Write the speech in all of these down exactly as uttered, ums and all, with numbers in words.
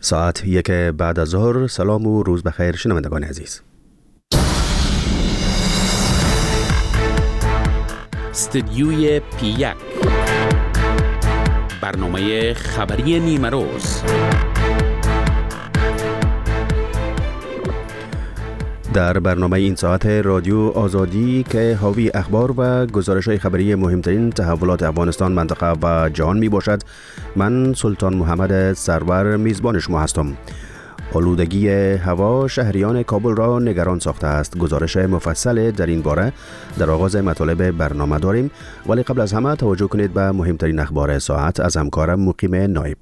ساعت یک بعد از ظهر. سلام و روز بخیر شنوندگان عزیز. استدیوی پی یک، برنامه خبری نیمه روز. در برنامه این ساعت رادیو آزادی که حاوی اخبار و گزارش‌های خبری مهمترین تحولات افغانستان، منطقه و جهان می باشد. من سلطان محمد سرور میزبان شما هستم. آلودگی هوا شهریان کابل را نگران ساخته است. گزارش مفصل در این باره در آغاز مطالب برنامه داریم، ولی قبل از همه توجه کنید به مهمترین اخبار ساعت از همکارم مقیم نایب.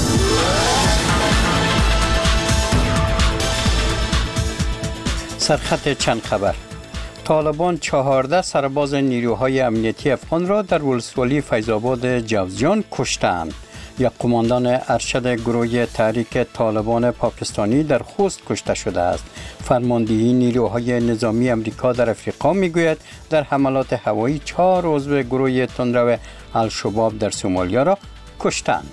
سرخط چند خبر. طالبان چهارده سرباز نیروهای امنیتی افغان را در ولسوالی فیض‌آباد جوزجان کشتند. یک قماندان ارشد گروه تحریک طالبان پاکستانی در خوست کشته شده است. فرماندهی نیروهای نظامی امریکا در افریقا میگوید در حملات هوایی چهار عضو گروه تندرو الشباب در سومالیا را کشتند.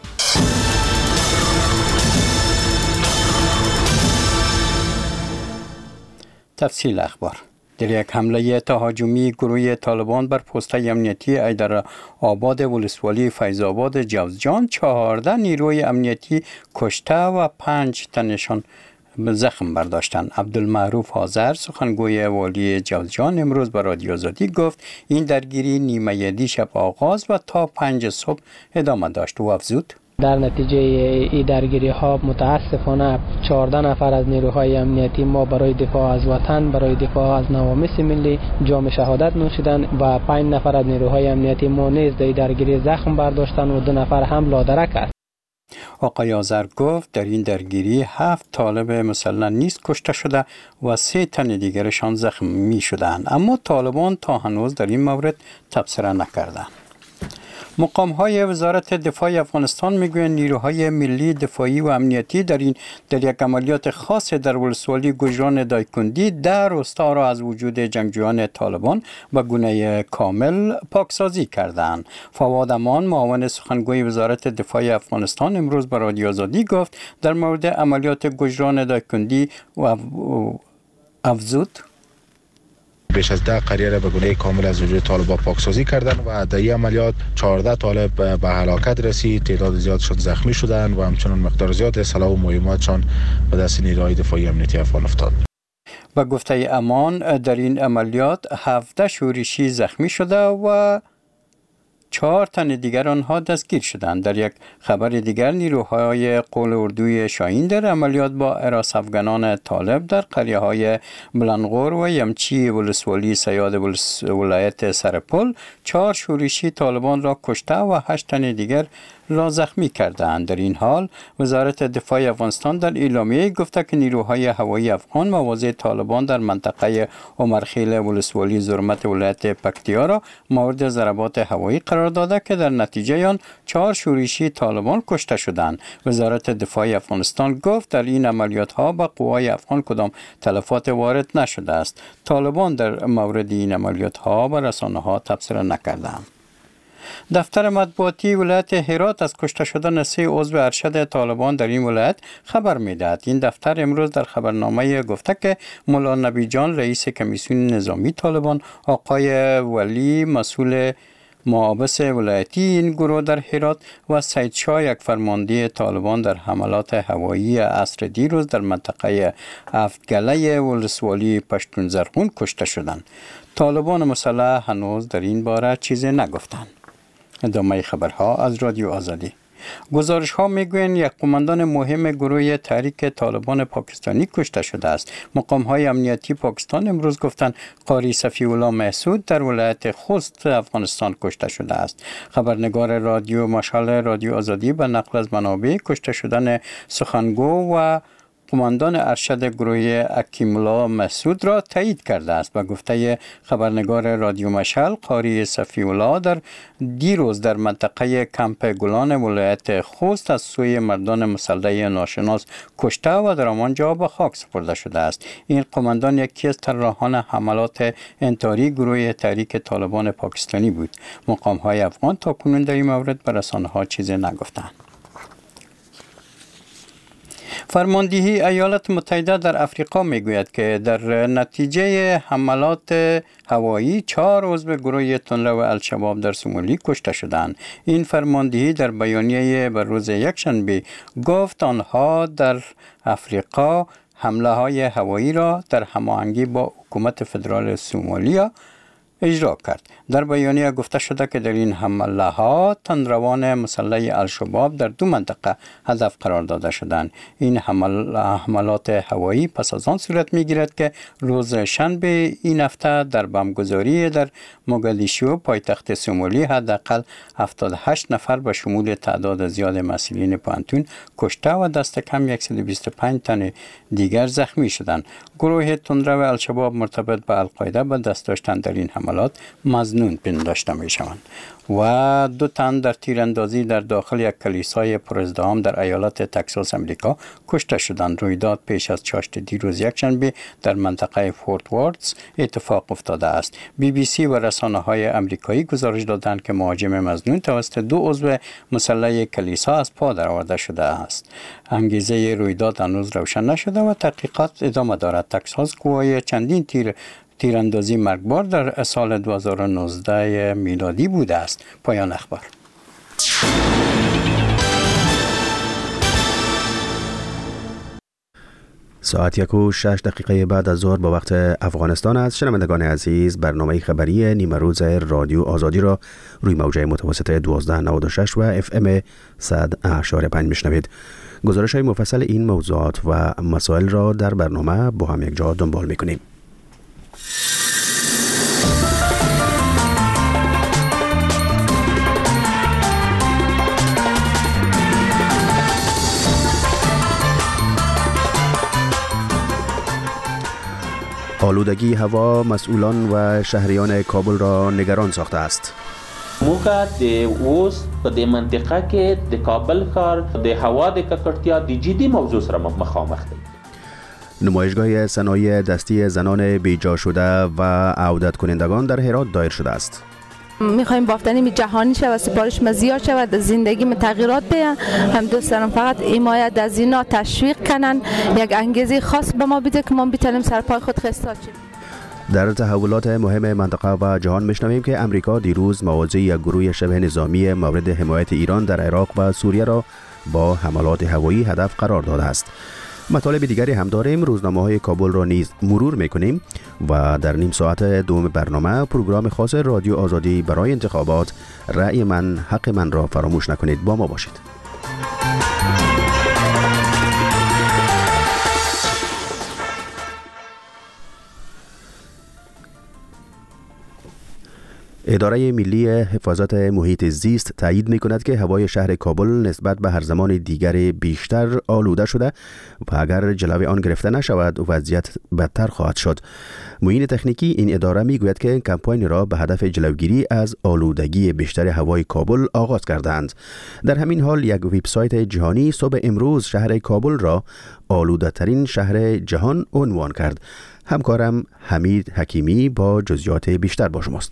تفصیل اخبار. در یک حمله تهاجمی گروه طالبان بر پست امنیتی ایدر آباد ولسوالی فیض‌آباد جوزجان چهارده نیروی امنیتی کشته و پنج تنشان زخم برداشتند. عبدالمعروف حاضر سخنگوی والی جوزجان امروز به رادیو آزادی گفت این درگیری نیمه دیشب آغاز و تا پنج صبح ادامه داشت و افزود در نتیجه این درگیری ها متاسفانه چهارده نفر از نیروهای امنیتی ما برای دفاع از وطن، برای دفاع از نوامیس ملی جام شهادت نوشیدند و پنج نفر از نیروهای امنیتی ما نیز در درگیری زخم برداشتند و دو نفر هم لادرک است. آقای آذر گفت در این درگیری هفت طالب مسلح نیز کشته شده و سه تن دیگرشان زخمی شدند، اما طالبان تا هنوز در این مورد تبصره نکردند. مقام‌های وزارت دفاع افغانستان میگویند نیروهای ملی دفاعی و امنیتی در این در یک عملیات خاص در ولسوالی گوجران دایکندی در روستا را از وجود جنگجویان طالبان به گونه کامل پاکسازی کردند. فواد امان معاون سخنگوی وزارت دفاع افغانستان امروز به رادیو آزادی گفت در مورد عملیات گوجران دایکندی و افزود بیش از ده قریه را به گونه کامل از وجود طالبان پاکسازی کردند و در این عملیات چهارده طالب به هلاکت رسید، تعداد زیادشان زخمی شدند و همچنین مقدار زیاد سلاح و مهماتشان به دست نیروهای دفاعی امنیتی افغان افتاد. با گفته امان در این عملیات هفده شورشی زخمی شده و چهار تن دیگر آنها دستگیر شدند. در یک خبر دیگر نیروهای قول اردوی شاهین در عملیات با حراس افغانان طالب در قریه های بلنغور و یمچی ولسوالی سیاد ولایت سرپل چهار شورشی طالبان را کشته و هشت تن دیگر را زخمی کردند. در این حال وزارت دفاع افغانستان در اعلامیه گفته که نیروهای هوایی افغان مواضع طالبان در منطقه عمرخیل ولسوالی زرمت ولایت پکتیا را مورد ضربات هوایی قرار داده که در نتیجه آن چهار شورشی طالبان کشته شدند. وزارت دفاع افغانستان گفت در این عملیات ها به قوای افغان کدام تلفات وارد نشده است. طالبان در مورد این عملیات ها به رسانه ها تبصره نکردند. دفتر مطبوعاتی ولایت هرات از کشته شدن سه عضو ارشد طالبان در این ولایت خبر می‌دهد. این دفتر امروز در خبرنامه گفته که مولا نبی جان رئیس کمیسیون نظامی طالبان، آقای ولی مسئول محابس ولایتی این گروه در هرات و سید شاه یک فرمانده طالبان در حملات هوایی عصر دیروز در منطقه هفتگله ولسوالی پشتون زرغون کشته شدند. طالبان مسلح هنوز در این باره چیزی نگفتند. ادامه خبرها از رادیو آزادی. گزارش ها میگویند یک قماندان مهم گروه تحریک طالبان پاکستانی کشته شده است. مقام های امنیتی پاکستان امروز گفتند قاری صفی الله محسود در ولایت خوست افغانستان کشته شده است. خبرنگار رادیو مشال رادیو آزادی به نقل از منابع کشته شدن سخنگو و قماندان ارشد گروه اکیمولا مسعود را تایید کرده است. با گفته خبرنگار رادیو مشعل، قاری صفی الله در دیروز در منطقه کمپ گلان ولایت خوست از سوی مردان مسلح ناشناس کشته و در آنجا به خاک سپرده شده است. این قماندان یکی از طراحان حملات انتحاری گروه تحریک طالبان پاکستانی بود. مقام‌های افغان تاکنون در این مورد به رسانه‌ها چیزی نگفتند. فرماندهی ایالات متحده در افریقا میگوید که در نتیجه حملات هوایی چهار عضو گروه تندرو الشباب در سومالی کشته شدند. این فرماندهی در بیانیه بر روز یکشنبه گفت آنها در افریقا حمله های هوایی را در هماهنگی با حکومت فدرال سومالیا اجرا کرد. در بیانیه گفته شده که در این حمله ها تندروان مسلح الشباب در دو منطقه هدف قرار داده شدند. این حملات هوایی پس از آن صورت می گیرد که روز شنبه این هفته در بمبگذاری در موگادیشو پایتخت سومالی حداقل هفتاد و هشت نفر به شمول تعداد زیاد مسئولین پانتون کشته و دست کم صد و بیست و پنج تن دیگر زخمی شدند. گروه تندرو الشباب مرتبط به القاعده به دست داشتن در این حملات مظنون پنداشته می شوند. و دو تن در تیراندازی در داخل یک کلیسای پرازدحام در ایالت تگزاس امریکا کشته شدند. رویداد پیش از چاشت دیروز یکشنبه در منطقه فورت واردز اتفاق افتاده است. بی بی سی و رسانه های امریکایی گزارش دادند که مهاجم مظنون توسط دو عضو مسلح کلیسا از پا درآورده شده است. انگیزه رویداد هنوز روشن نشده و تحقیقات ادامه دارد. تگزاس گواهی چندین تیر تیراندازی مرگبار در سال دو هزار و نوزده میلادی بوده است. پایان اخبار. ساعت یک و شش دقیقه بعد از ظهر با وقت افغانستان است. شنوندگان عزیز، برنامه خبری نیمه روز رادیو آزادی را روی موجه متوسط دوازده نود و شش و اف ام صد اشاره پنج میشنوید. گزارش های مفصل این موضوعات و مسائل را در برنامه با هم یک جا دنبال میکنیم. آلودگی هوا مسئولان و شهریان کابل را نگران ساخته است. موږ د اوس په دې منطقه کې د کابل ښار د هوا د ککړتیا د جدي موضوع سره مخامخ دی. نمایشگاه صنایع دستی زنان بیجا شده و عودت کنندگان در هرات دایر شده است. میخوایم بافتنی جهانی شود، سپارش ما زیاد شود، زندگی ما تغییرات بیان. هم دوست دارم فقط حمایت از اینا تشویق کنن، یک انگیزه خاص به ما بده که ما بتونیم سر پای خود خستاد شیم. در تحولات مهم منطقه و جهان میشنویم که امریکا دیروز مواضع یک گروه شبه نظامی مورد حمایت ایران در عراق و سوریه را با حملات هوایی هدف قرار داده است. مطالب دیگری هم داریم. روزنامه های کابل را نیز مرور میکنیم و در نیم ساعت دوم برنامه پروگرام خاص رادیو آزادی برای انتخابات رأی من حق من را فراموش نکنید. با ما باشید. اداره ملی حفاظت محیط زیست تایید می کند که هوای شهر کابل نسبت به هر زمان دیگر بیشتر آلوده شده و اگر جلوی آن گرفته نشود وضعیت بدتر خواهد شد. معین تکنیکی این اداره می گوید که کمپاین را به هدف جلوگیری از آلودگی بیشتر هوای کابل آغاز کردند. در همین حال یک وبسایت جهانی صبح امروز شهر کابل را آلوده ترین شهر جهان عنوان کرد. همکارم حمید حکیمی با جزئیات بیشتر با شماست.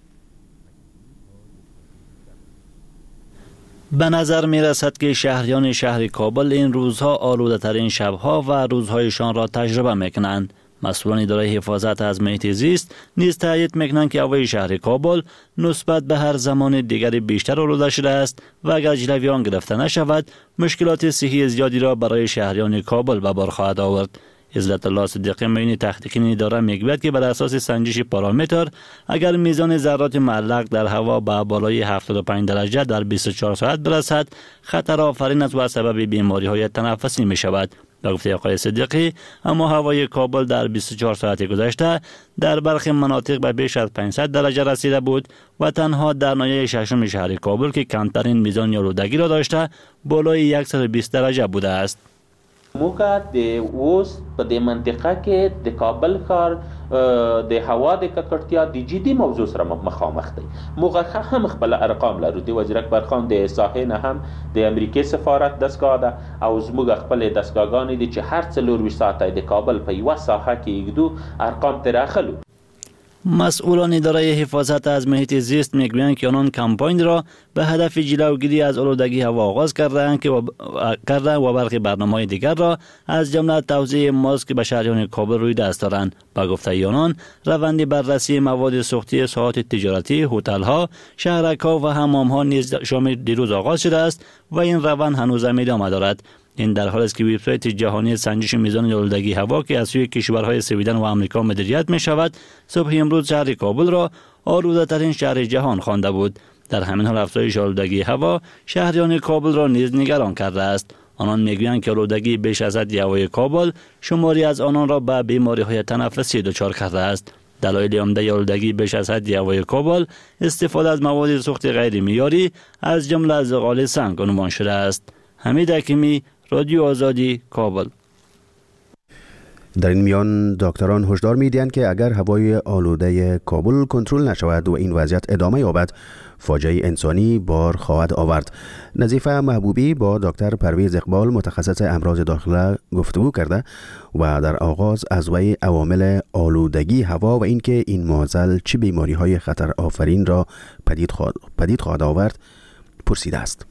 به نظر می رسد که شهریان شهر کابل این روزها آلوده ترین شبها و روزهایشان را تجربه می کنند. مسئولان اداره حفاظت از محیط زیست نیز تایید می کنند که هوای شهر کابل نسبت به هر زمان دیگری بیشتر آلوده شده است و اگر جلوی آن گرفته نشود مشکلات صحی زیادی را برای شهریان کابل به بار خواهد آورد. عزت الله صدیقی معین تحقیقی اداره میگوید که بر اساس سنجش پارامتر اگر میزان ذرات معلق در هوا به بالای هفتاد و پنج درجه در بیست و چهار ساعت برسد خطر آفرین است و سبب بیماری های تنفسی می شود. به گفته آقای صدیقی اما هوای کابل در بیست و چهار ساعت گذشته در برخی مناطق به بیش از پانصد درجه رسیده بود و تنها در ناحیه ششم شهر کابل که کمترین میزان آلودگی را داشته بالای صد و بیست درجه بوده است. موږ د اوس په دې منطقه کې د کابل ښار د هوا د ککړتیا د جدي موضوع سره مخامخ دی. موږ هم خپل ارقام لرو. د وزیر اکبر خان د ساحې نه هم د امریکای سفارت دستگاه ده او زموږ خپل دستگاهګانې دي چې هر څلور ویشت ساعته د کابل په یوه ساحه کې یګدو ارقام تر اخلو. مسئولان اداره حفاظت از محیط زیست میگویند که آنان کمپاین را به هدف جلوگیری از آلودگی هوا آغاز کردند که و کرده و برخی برنامه‌های دیگر را از جمله توزیع ماسک به شهریان کابل روی دست دارند. با گفته آنان روند بررسی مواد سوختی ساحات تجارتی، هتل‌ها، شهرک‌ها و حمام‌ها نیز شامل دیروز آغاز شده است و این روند هنوز ادامه دارد. این در حالی است که وبسایت جهانی سنجش میزان آلودگی هوا که از سوی کشورهای سویدن و آمریکا مدیریت می شود، صبح امروز شهر کابل را آلوده ترین شهر جهان خوانده بود. در همین حال افزایش آلودگی هوا شهریان کابل را نیز نگران کرده است. آنان میگویند که آلودگی بیش از حد هوای کابل شماری از آنان را به بیماری‌های تنفسی دچار کرده است. دلایل عمده آلودگی بیش از حد هوای کابل استفاده از مواد سوخت غیر معیاری از جمله از زغال سنگ عنوان شده است. حمید حکیمی، رادیو آزادی، کابل. در این میان دکتران هشدار می‌دهند که اگر هوای آلوده کابل کنترل نشود و این وضعیت ادامه یابد، فاجعه انسانی بار خواهد آورد. نظیفه محبوبی با دکتر پرویز اقبال متخصص امراض داخله گفتگو کرده و در آغاز از وی عوامل آلودگی هوا و اینکه این معضل چه بیماری‌های خطر آفرین را پدید خواهد پدید خواهد آورد پرسیده است.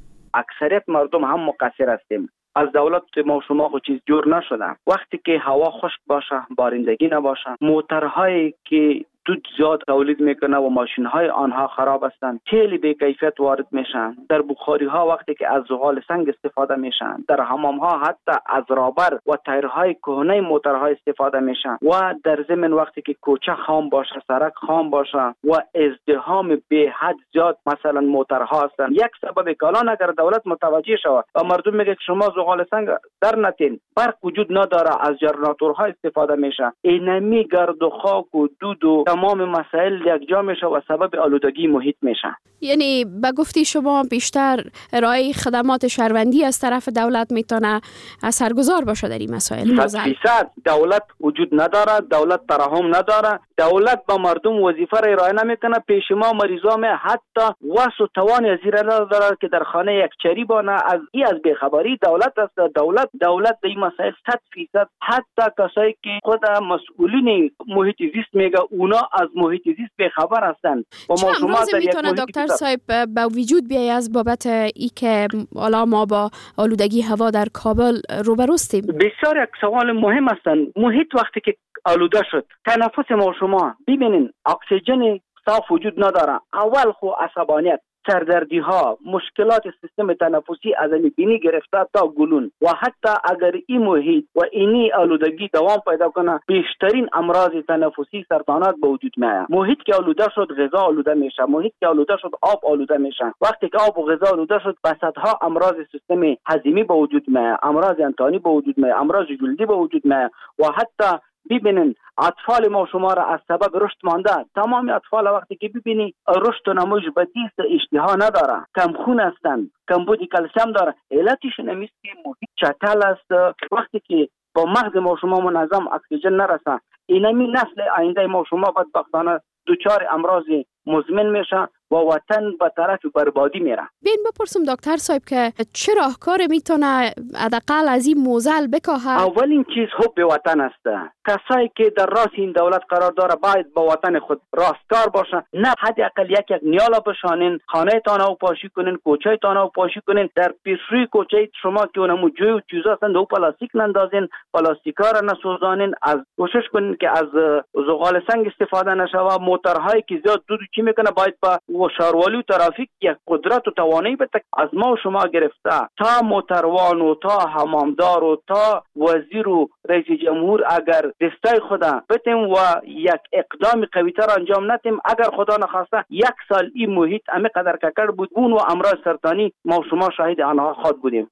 اکثریت مردم هم مقصر هستیم. از دولت ما شما خود چیز جور نشده. وقتی که هوا خشک باشه، بارندگی نباشه، موترهایی که دود زیاد تولید میکنه و ماشین های آنها خراب هستند، تیل بی کیفیت وارد میشن. در بخاری ها وقتی که از زغال سنگ استفاده میشن، در حمام ها حتی از رابر و تایرهای کهنه موترها استفاده میشن و در ضمن وقتی که کوچه خام باشه، سرک خام باشه و ازدحام به حد زیاد مثلا موترها هستند. یک سبب که الان اگر دولت متوجه شود و مردم میگه که شما زغال سنگ در نتین، برق وجود نداره، از ژنراتورها استفاده میشه، اینمی گرد و خاک و دود و تمام مسائل یک جا میشه و سبب آلودگی محیط میشه. یعنی به گفتی شما بیشتر ارائه خدمات شهروندی از طرف دولت میتونه اثرگذار باشه در این مسائل؟ صد فیصد دولت وجود نداره، دولت ترحم نداره، دولت با مردم وظیفه را ارائه نمیکنه. پیش ما مریضا می حتی وس و توان از زیر نداره که در خانه یک چری بانه. از این از بیخبری دولت است. دولت دولت در این مسائل صد فیصد، حتی کسایی که خود مسئولین محیط زیست میگه اونا از محیط زیست بیخبر هستند. و ما شما در یک محیط دکتر صاحب با وجود بیای از بابت ای که حالا ما با آلودگی هوا در کابل روبروستیم؟ بسیار یک سوال مهم هستند. محیط وقتی که آلوده شد، تنفس ما شما ببینین اکسیژن صاف وجود نداره. اول خو عصبانیت، سردردی ها، مشکلات سیستم تنفسی از بینی گرفته تا گلون و حتی اگر این محیط و اینی آلودگی دوام پیدا کنه، بیشترین امراض تنفسی، سرطانات به وجود میاد. محیط که آلوده شد غذا آلوده میشه، محیط که آلوده شد آب آلوده میشه. وقتی که آب و غذا آلوده شد، صدها امراض سیستم هضمی به وجود میاد، امراض انتانی به وجود میاد، امراض جلدی به وجود میاد و حتی ببینین اطفال ما شما را از سبب رشد مانده. تمام اطفال وقتی که ببینی رشد و نموش بدیست، اشتها نداره، کم خون هستند، کمبود کلسیم داره. علتش نمیست که محیط چتل است. وقتی که با مغز ما شما منظم اکسیژن نرسه، اینمی نسل آینده ما شما بدبختانه دچار امراض مزمن میشه و وطن به طرف بربادی میره. بین بپرسم دکتر صاحب که چه راهکار میتونه حداقل از این معضل بکاهه؟ اولین چیز حب وطن است. کسایی که در راست این دولت قرار داره باید با وطن خود راستکار باشن. نه حداقل یک یک نیالا بشانین، خانه تانا و پاشی کنین، کوچه تانا و پاشی کنین. در پیشروی کوچه شما که اونمو جوی و چیزا هستند و پلاستیک نندازین، پلاستیکا را نسوزانین. از کوشش کنین که از زغال سنگ استفاده نشه. موترهایی که زیاد دود چی میکنه باید با و شهروالی و ترافیک یک قدرت و توانایی بده از ما و شما گرفته تا موتروان و تا حمامدار و تا وزیر و رئیس جمهور اگر دستای خدا بتیم و یک اقدام قوی‌تر انجام ندیم، اگر خدا نخواسته یک سال این محیط همه قدر ککر بود اون و امراض سرطانی ما و شما شاهد آنها خود بودیم.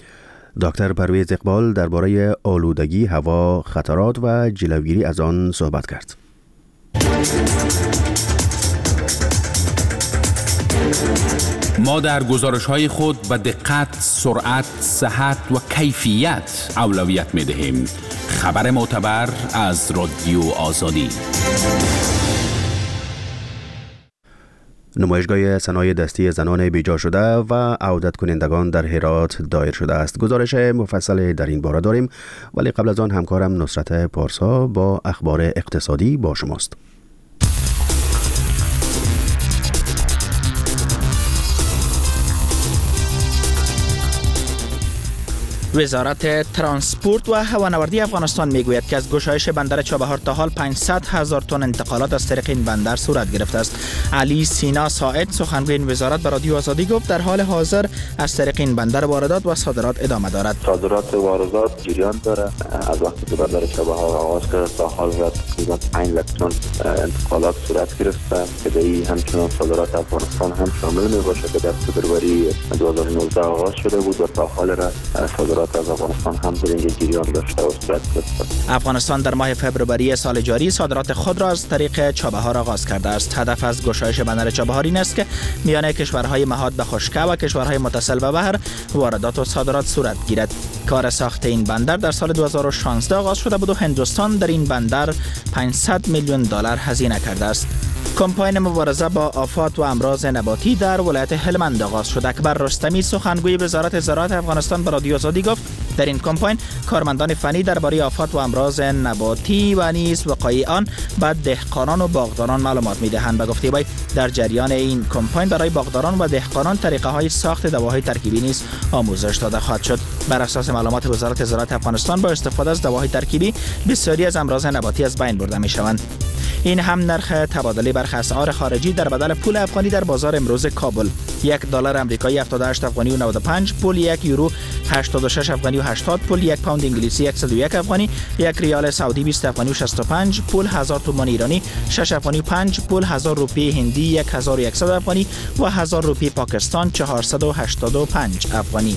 دکتر پرویز اقبال درباره آلودگی هوا، خطرات و جلوگیری از آن صحبت کرد. ما در گزارش‌های خود به دقت، سرعت، صحت و کیفیت اولویت می‌دهیم. خبر معتبر از رادیو آزادی. نمایشگاه صنایع دستی زنان بیجا شده و عودت کنندگان در هرات دایر شده است. گزارش مفصل در این باره داریم، ولی قبل از آن همکارم نصرت پارسا با اخبار اقتصادی با شماست. وزارت ترانسپورت و هوانوردی افغانستان میگوید که از گشایش بندر چابهار تا حال پانصد هزار تن انتقالات از طریق این بندر صورت گرفته است. علی سینا ساعد سخنگوی این وزارت به رادیو آزادی گفت در حال حاضر از طریق این بندر واردات و صادرات ادامه دارد. صادرات و واردات جریان داره. از وقتی که بندر چابهار آغاز کرد تا حال تقریبا پنج لک تن انتقالات صورت گرفته که در این همچنان صادرات افغانستان هم شامل می باشه که در فبروری دو هزار و نوزده آغاز شده بود و تا حال را صادرات از افغانستان هم در این جریان داشته و صورت گرفته. افغانستان در ماه فبروری سال جاری صادرات خود را از طریق چابهار آغاز کرده است. هدف از گشایش بندر چابهار این است که میان کشورهای نهاد به خشکی و کشورهای متصل به بحر واردات و صادرات صورت گیرد. کار ساخت این بندر در سال دو هزار و شانزده آغاز شده بود و هندوستان در این بندر پانصد میلیون دلار هزینه کرده است. کمپاین مبارزه با آفات و امراض نباتی در ولایت هلمند آغاز شد. اکبر رستمی سخنگوی وزارت زراعت افغانستان به رادیو آزادی گفت در این کمپاین کارمندان فنی درباره آفات و امراض نباتی و نیز وقایع آن به دهقانان و باغداران معلومات می‌دهند. به گفته وی در جریان این کمپاین برای باغداران و دهقانان طریقه های ساخت دواهای ترکیبی نیز آموزش داده خواهد شد. بر اساس معلومات وزارت زراعت افغانستان با استفاده از دواهای ترکیبی بسیاری از امراض نباتی از بین برده می‌شوند. این هم نرخ تبادله برخی اسعار خارجی در بدل پول افغانی در بازار امروز کابل. یک دلار آمریکایی هفتاد و هشت افغانی و نود و پنج پول، یک یورو هشتاد و شش افغانی و هشتاد پول، یک پوند انگلیسی صد و یک افغانی، یک ریال سعودی بیست افغانی و شصت و پنج پول، هزار تومان ایرانی شش افغانی و پنج پول، هزار روپیه هندی یک هزار و صد افغانی و هزار روپیه پاکستان چهارصد و هشتاد و پنج افغانی.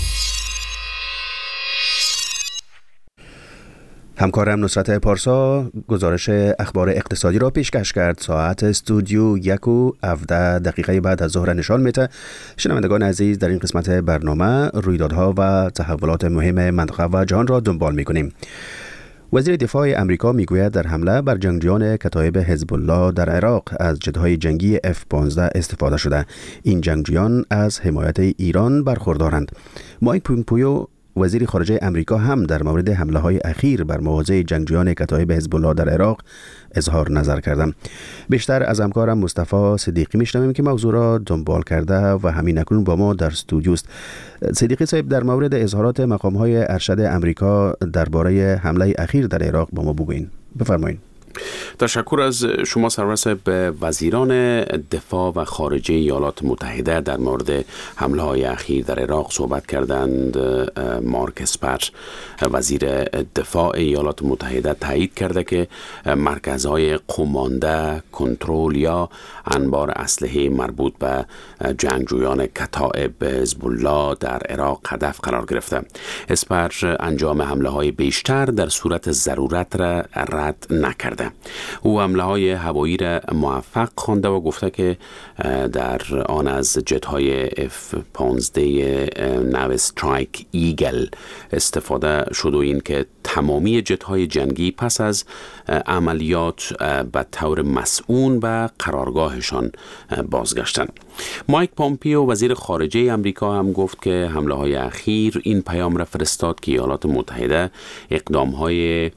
همکارم نصرت پارسا گزارش اخبار اقتصادی را پیشکش کرد. ساعت استودیو یک و هفده دقیقه بعد از ظهر نشان میده. شنوندگان عزیز، در این قسمت برنامه رویدادها و تحولات مهم منطقه و جهان را دنبال میکنیم. وزیر دفاع امریکا میگوید در حمله بر جنگجویان کتایب حزب الله در عراق از جت‌های جنگی اف پانزده استفاده شده. این جنگجویان از حمایت ایران برخوردارند. مایک پومپیو وزیر خارجه امریکا هم در مورد حمله های اخیر بر مواضع جنگجویان کتایب حزب الله در عراق اظهار نظر کردند. بیشتر از همکارم مصطفی صدیقی میشنویم که موضوع را دنبال کرده و همین اکنون با ما در استودیو است. صدیقی صاحب، در مورد اظهارات مقام های ارشد امریکا درباره حمله اخیر در عراق با ما بگوین. بفرمایید. تشکر از شما سرور صاحب. وزیران دفاع و خارجه ایالات متحده در مورد حمله های اخیر در عراق صحبت کردند. مارک اسپر وزیر دفاع ایالات متحده تایید کرده که مرکزهای قمانده، کنترل یا انبار اسلحه مربوط به جنگجویان کتائب حزب الله در عراق هدف قرار گرفته. اسپر انجام حمله های بیشتر در صورت ضرورت را رد نکرده. او حمله های هوایی را موفق خوانده و گفته که در آن از جت های اف پانزده نو استرایک ایگل استفاده شد و این که تمامی جت های جنگی پس از عملیات به طور مسئول به قرارگاهشان بازگشتند. مایک پومپیو وزیر خارجه امریکا هم گفت که حمله های اخیر این پیام را فرستاد که ایالات متحده اقدام های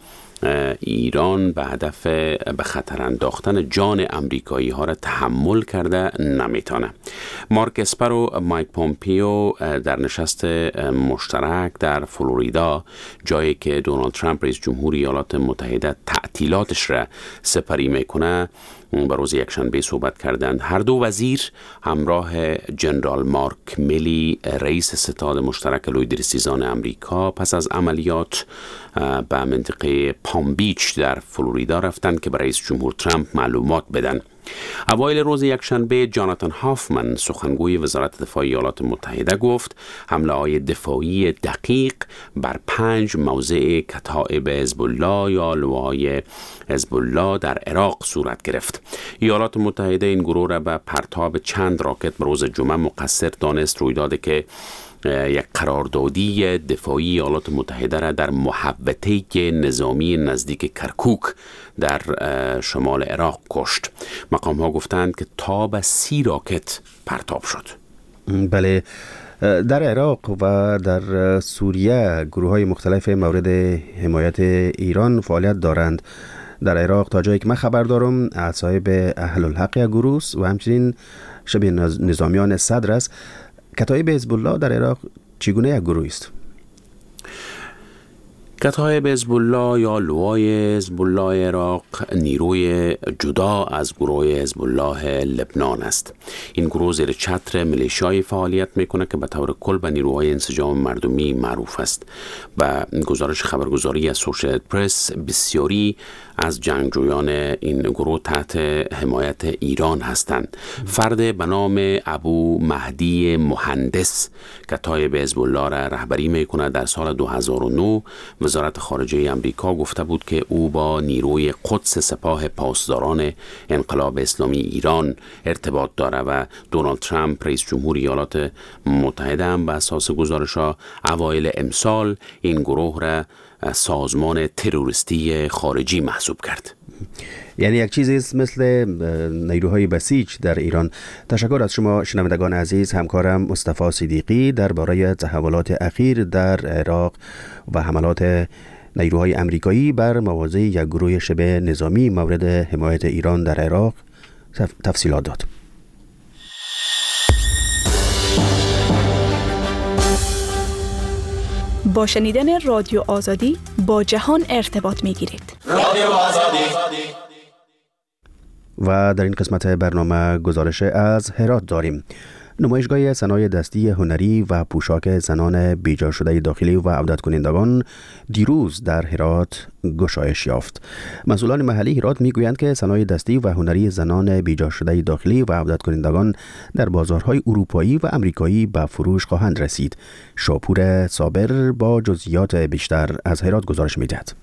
ایران به هدف به خطر انداختن جان امریکایی ها را تحمل کرده نمیتونه. مارک اسپر و مایک پومپیو در نشست مشترک در فلوریدا، جایی که دونالد ترامپ رئیس جمهور ایالات متحده تعطیلاتش را سپری میکنه، به روز یکشنبه صحبت کردند. هر دو وزیر همراه جنرال مارک میلی رئیس ستاد مشترک لویدرسیزان امریکا پس از عملیات به منطقه پام بیچ در فلوریدا رفتند که برای رئیس جمهور ترامپ معلومات بدن. اوایل روز یکشنبه جاناتان هافمن سخنگوی وزارت دفاع ایالات متحده گفت حمله های دفاعی دقیق بر پنج موضع کتائب حزب الله یا لواهای حزب الله در عراق صورت گرفت. ایالات متحده این گروه را به پرتاب چند راکت به روز جمعه مقصر دانست، رویدادی که یک قراردادی دفاعی ایالات متحده را در محوطه نظامی نزدیک کرکوک در شمال عراق کشت. مقام ها گفتند که تا به سی راکت پرتاب شد. بله، در عراق و در سوریه گروه های مختلف مورد حمایت ایران فعالیت دارند. در عراق تا جایی که من خبر دارم اصحاب اهل الحق گروه و همچنین شبیه نظامیان صدر است. کتایب حزب الله در عراق چگونه یک گروه است؟ کتایب حزب الله یا لوای حزب الله عراق نیروی جدا از گروه حزب الله لبنان است. این گروه زیر چتر میلیشیایی فعالیت میکنه که به طور کل به نیروهای انسجام مردمی معروف است. و گزارش خبرگزاری از سوشیالایزد پرس بسیاری از جنگجویان این گروه تحت حمایت ایران هستند. فرد به نام ابو مهدی مهندس کتایب حزب الله را رهبری میکنه. در سال دو هزار و نه وزارت خارجه امریکا گفته بود که او با نیروی قدس سپاه پاسداران انقلاب اسلامی ایران ارتباط داره و دونالد ترامپ رئیس جمهور ایالات متحده هم به اساس گزارش‌ها اوایل امسال این گروه را سازمان تروریستی خارجی محسوب کرد. یعنی یک چیزی است مثل نیروهای بسیج در ایران. تشکر از شما شنوندگان عزیز. همکارم مصطفی صدیقی درباره تحولات اخیر در عراق و حملات نیروهای امریکایی بر مواضع یک گروه شبه نظامی مورد حمایت ایران در عراق تفصیلات داد. با شنیدن رادیو آزادی با جهان ارتباط می گیرید. رادیو آزادی. و در این قسمت برنامه گزارش از هرات داریم. نمایشگاه صنایع دستی هنری و پوشاک زنان بیجا شده داخلی و عودت کنندگان دیروز در هرات گشایش یافت. مسئولان محلی هرات میگویند که صنایع دستی و هنری زنان بیجا شده داخلی و عودت کنندگان در بازارهای اروپایی و امریکایی به فروش خواهند رسید. شاپور صابر با جزئیات بیشتر از هرات گزارش میدهد.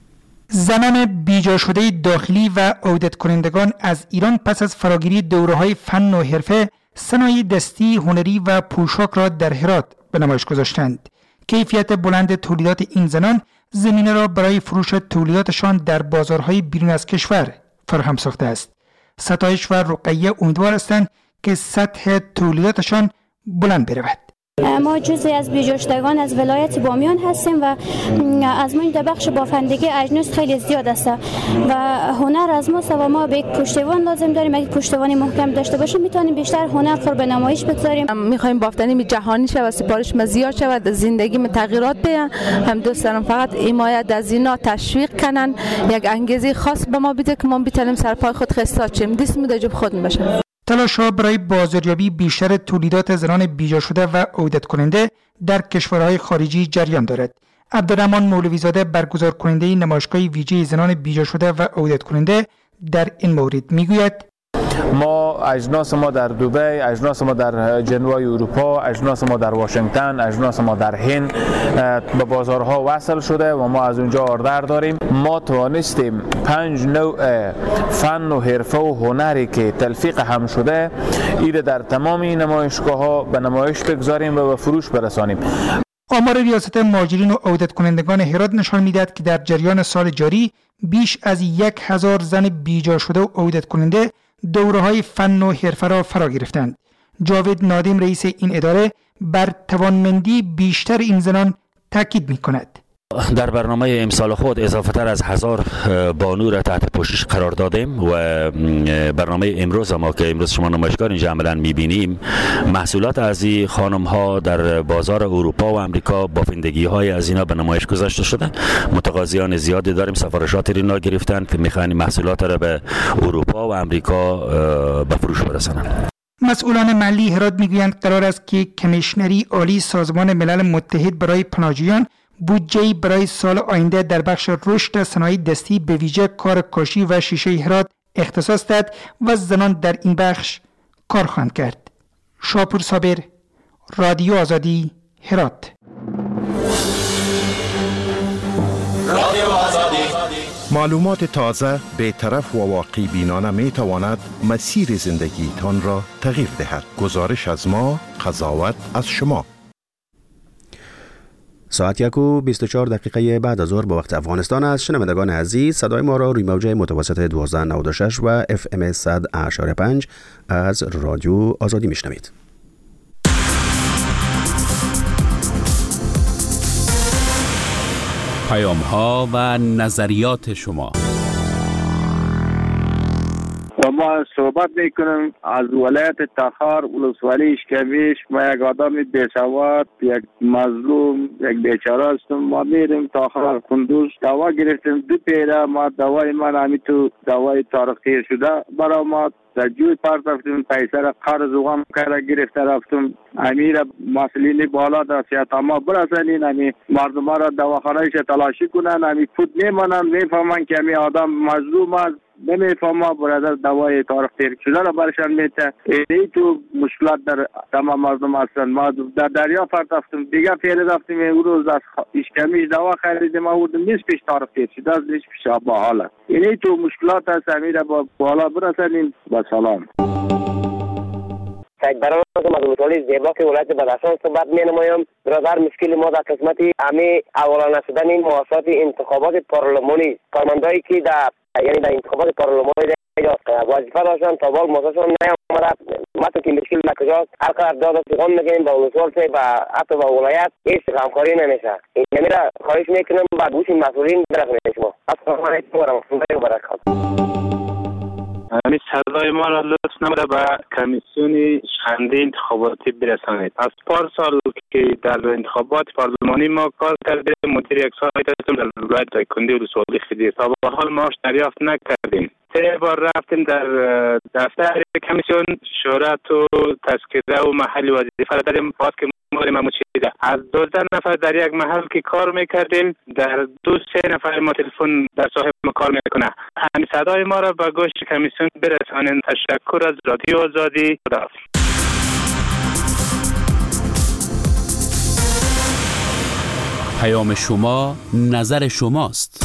زنان بیجا شده داخلی و عودت کنندگان از ایران پس از فراگیری دوره‌های فن و حرفه صنایع دستی، هنری و پوشاک را در هرات به نمایش گذاشتند. کیفیت بلند تولیدات این زنان زمینه را برای فروش تولیداتشان در بازارهای بیرون از کشور فراهم ساخته است. ستایش و رقیه امیدوار هستند که سطح تولیداتشان بلند برود. ما جزئی از بیجاشتگان از ولایت بامیان هستیم و از ما در بخش بافندگی اجناس خیلی زیاد است و هنر از ما و ما به یک پشتوان لازم داریم. اگه پشتوانی محکم داشته باشیم میتونیم بیشتر هنر خور به نمایش بگذاریم. میخوایم بافتنی جهانی شود، سفارش ما زیاد شود، زندگی ما تغییرات بیان. هم دوست دارم فقط حمایت از اینا تشویق کنن، یک انگیزه خاص به ما بده که ما بتونیم سر پای خود خستات شیم، دست مدجب خود باشیم. تلاش‌ها برای بازاریابی بیشتر تولیدات زنان بیجا شده و عودت کننده در کشورهای خارجی جریان دارد. عبدالرحمن مولوی‌زاده برگزار کننده نمایشگاه ویژه زنان بیجا شده و عودت کننده در این مورد میگوید: ما اجناس ما در دبی، اجناس ما در جنوبی اروپا، اجناس ما در واشنگتن، اجناس ما در هند به بازارها وصل شده و ما از اونجا آردر داریم. ما توانستیم پنج نوع فن و حرفه و هنری که تلفیق هم شده ایره در تمام این نمایشگاه ها به نمایش بگذاریم و به فروش برسانیم. آمار ریاست مهاجرین و عودت کنندگان هرات نشان می‌دهد که در جریان سال جاری بیش از یک هزار زن بیجا شده و عودت کننده دوره‌های فن و حرفه را فرا گرفتند. جاوید نادم رئیس این اداره بر توانمندی بیشتر این زنان تاکید می‌کند. در برنامه امسال خود اضافه تر از هزار بانو را تحت پوشش قرار دادیم و برنامه امروز ما که امروز شما نمایشگاه اینجا عملا می‌بینیم محصولات از این خانم ها در بازار اروپا و امریکا بافندگی های از اینا به نمایش گذاشته شده. متقاضیان زیادی داریم، سفارشات اینا گرفتن که می‌خواهند محصولات را به اروپا و امریکا به فروش برسانند. مسئولان محلی هرات میگویند قرار است که کمیشنری عالی سازمان ملل متحد برای پناهجویان بودجه‌ای برای سال آینده در بخش رشد صنایع دستی به ویژه کار کاشی و شیشه هرات اختصاص دهد و زنان در این بخش کار خواهند کرد. شاپور صابر، رادیو آزادی، هرات. رادیو آزادی. معلومات تازه، بی‌طرف و واقعی بینانه می تواند مسیر زندگی تان را تغییر دهد. گزارش از ما، قضاوت از شما. ساعت یک و بیست و چهار دقیقه بعد از ظهر به وقت افغانستان است. شنوندگان عزیز، صدای ما را روی موج متوسط دوازده نود و شش و اف ام صد و پنج از رادیو آزادی میشنوید. پیام ها و نظریات شما. با ما صحبت میکنیم از ولایت تخار ولسوالی اشکمیش. ما یک آدم بیسواد، یک مظلوم، یک بیچاره هستم. ما میریم تخار کندوز دوا گرفتیم دو پیره. ما دوای من همی تو دوای تاریخ تیر شده برای ما در جوی پرت رفتیم، پیسه را قرض و غم کرده گرفته رفتم. امیر مسئولین بالا در سیاست ما برسنین، امی مردم را دواخانهش تلاشی کنن، امی خود میمانن میفهمن که امی آدم مظلوم است، نمیفهمه برادر دوای تاریخ تیر شده را برشان میته. ای تو مشکلات در تمام مردم هستن. ما در دریا پرت رفتم دیگه پیر رفتیم، اون روز از اشکمیش دوا خریدیم آوردم نیست پیش تاریخ تیر شده است، نیست پیش با حاله. ای تو مشکلات هست، امیر با بالا برسنین. با سلام. سید برام از مطالعه زیبا که ولایت بدخشان صحبت می نمایم. برادر مشکل ما در قسمت امی اولا نشدن این مواسات انتخابات پارلمانی، کارمندایی که در یعنی در انتخابات پارلمانی وظیفه داشتن تا بال موسسشون نیامده. مثلا که مشکل نکجاست، هر قدر داد سخن میگیم با ولسوال سه و حتی با ولایت هیچ همکاری نمیشه. یعنی را خواهش میکنم با گوش مسئولین برسونید شما. السلام علیکم و رحمت الله و برکاته. همین صدای ما را لطف نموده به کمیسیون شخصی انتخاباتی برسانید. از پار سال که در انتخابات پارلمانی ما کار کردیم، مدیر یک سایت هستم در ولایت دایکنی ولسوالی خدیر. تا به حال معاش دریافت نکردیم. سه بار رفتیم در دفتر کمیسیون، شهرت و تذکره و محل وظیفه را دادیم، باز که مورد ما چیده. از دوازده نفر در یک محل که کار میکردیم، در دو سه نفر ما تلفن در صاحب ما کار میکنه. همین صدای ما را به گوش کمیسیون برسانید. تشکر از رادیو آزادی. خدا. پیام شما نظر شماست.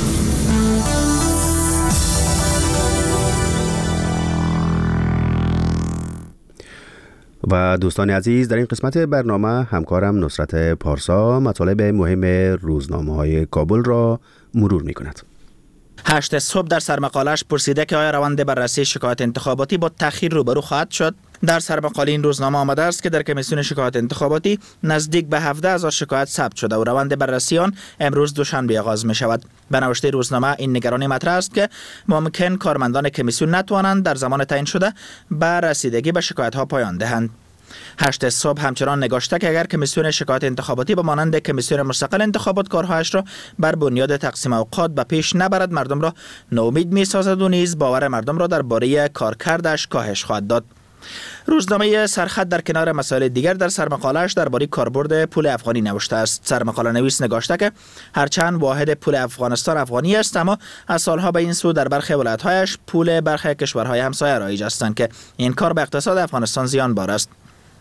و دوستان عزیز، در این قسمت برنامه همکارم نصرت پارسا مطالب مهم روزنامه‌های کابل را مرور می‌کند. هشت صبح در سرمقالش پرسیده که آیا روند بررسی شکایت انتخاباتی با تأخیر روبرو خواهد شد. در سرمقاله این روزنامه آمده است که در کمیسیون شکایت انتخاباتی نزدیک به هفده هزار شکایت ثبت شده و روند بررسی آن امروز دوشنبه آغاز می شود. به نوشته روزنامه این نگرانی مطرح است که ممکن کارمندان کمیسیون نتوانند در زمان تعیین شده به رسیدگی به شکایت ها پایان دهند. هشت صبح همچنان نگاشته که اگر کمیسیون شکایت انتخاباتی به مانند کمیسیون مستقل انتخابات کارهایش را بر بنیاد تقسیم اوقات به پیش نبرد، مردم را ناامید می سازد و نیز باور مردم را درباره کارکردش کاهش خواهد داد. روزنامه سرخط در کنار مسائل دیگر در سرمقاله‌اش درباره کاربرد پول افغانی نوشته است. سرمقاله نویس نگاشته که هرچند واحد پول افغانستان افغانی است، اما از سالها به این سو در برخی ولایت‌هایش پول برخی کشورهای همسایه رایج هستند که این کار به اقتصاد افغانستان زیانبار است.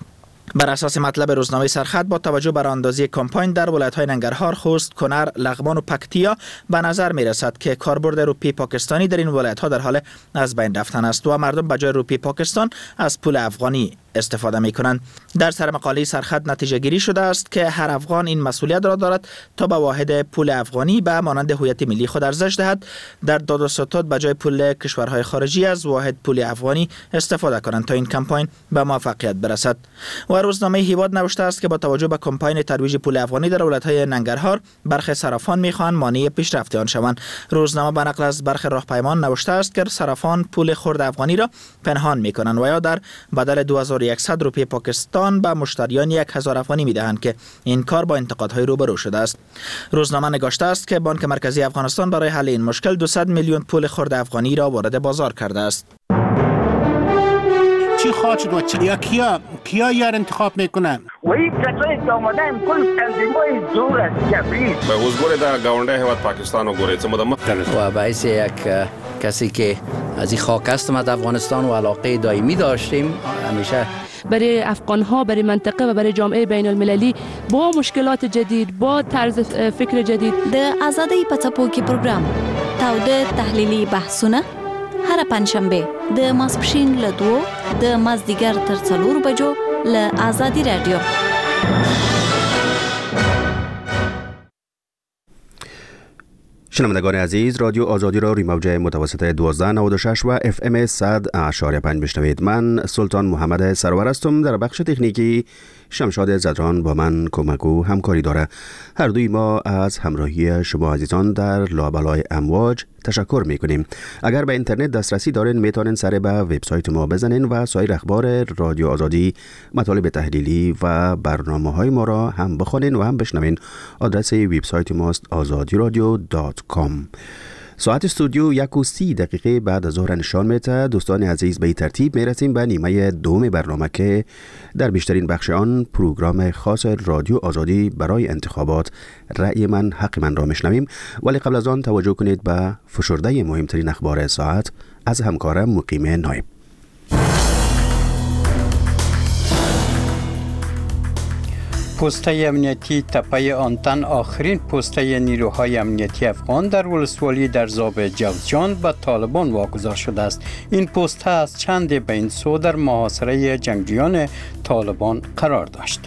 بر اساس مطلب روزنامه سرخط، با توجه بر اندازه کمپاین در ولایت‌های ننگرهار، خوست، کنر، لغمان و پکتیا به نظر می‌رسد که کاربرد روپی پاکستانی در این ولایت‌ها در حال از بین رفتن است و مردم به جای روپی پاکستان از پول افغانی استفاده می‌کنند. در سرمقاله سرخط نتیجه گیری شده است که هر افغان این مسئولیت را دارد تا به واحد پول افغانی به مانند هویت ملی خود ارزش دهد، در داد و ستد به جای پول کشورهای خارجی از واحد پول افغانی استفاده کنند تا این کمپاین به موفقیت برسد. و روزنامه هیواد نوشته است که با توجه به کمپاین ترویج پول افغانی در ولایت‌های ننگرهار، برخی صرافان می‌خواهند مانع پیشرفت آن شوند. روزنامه به نقل از برخی راهپیمان نوشته است که صرافان پول خرد افغانی را پنهان می‌کنند و یا در بدل دو هزار و صد روپیه پاکستان به مشتریان یک هزار افغانی می‌دهند که این کار با انتقادهای روبرو شده است. روزنامه نگاشته است که بانک مرکزی افغانستان برای حل این مشکل دویست میلیون پول خرد افغانی را وارد بازار کرده است. چی خواهد شد و چی؟ یا کیا کیا یار انتخاب میکنن؟ و این کسایی که آمدن کل تنظیمای زور است جبری. به حضور در گاونده حیوات پاکستان و گوریت مدام و باعث یک کسی که از این خاک هستم از افغانستان و علاقه دائمی داشتیم همیشه برای افغان ها، برای منطقه و برای جامعه بین المللی با مشکلات جدید، با طرز فکر جدید. د آزادۍ په څپو کې پروګرام تاوده تحلیلي بحثونه هر پنځشنبه د ماسپښین له دوو د مازدیګر تر څلورو بجو له آزادي رادیو. شنوندگان عزیز، رادیو آزادی را روی موج متوسط دوازده نود و شش و اف ام صد اشاری پنج بشنوید. من سلطان محمد سرور هستم. در بخش تکنیکی شمشاد زدران با من کمک و همکاری داره. هر دوی ما از همراهی شما عزیزان در لابلای امواج تشکر میکنیم. اگر به اینترنت دسترسی دارین میتونین سر به وبسایت ما بزنین و سایر اخبار رادیو آزادی، مطالب تحلیلی و برنامه های ما را هم بخونین و هم بشنوین. آدرس وبسایت ماست آزادی رادیو دات کام. ساعت استودیو یک و سی دقیقه بعد از ظهر نشان میده. دوستان عزیز، به این ترتیب میرسیم به نیمه دوم برنامه که در بیشترین بخش آن پروگرام خاص رادیو آزادی برای انتخابات رأی من حق من را میشنویم. ولی قبل از آن توجه کنید به فشرده مهمترین اخبار ساعت از همکارم مقیم نایب. پوسته امنیتی تپه آنتن آخرین پوسته نیروهای امنیتی افغان در ولسوالی در زاب جوزجان به طالبان واگذار شده است. این پوسته از چند بین سو در محاصره جنگجویان طالبان قرار داشت.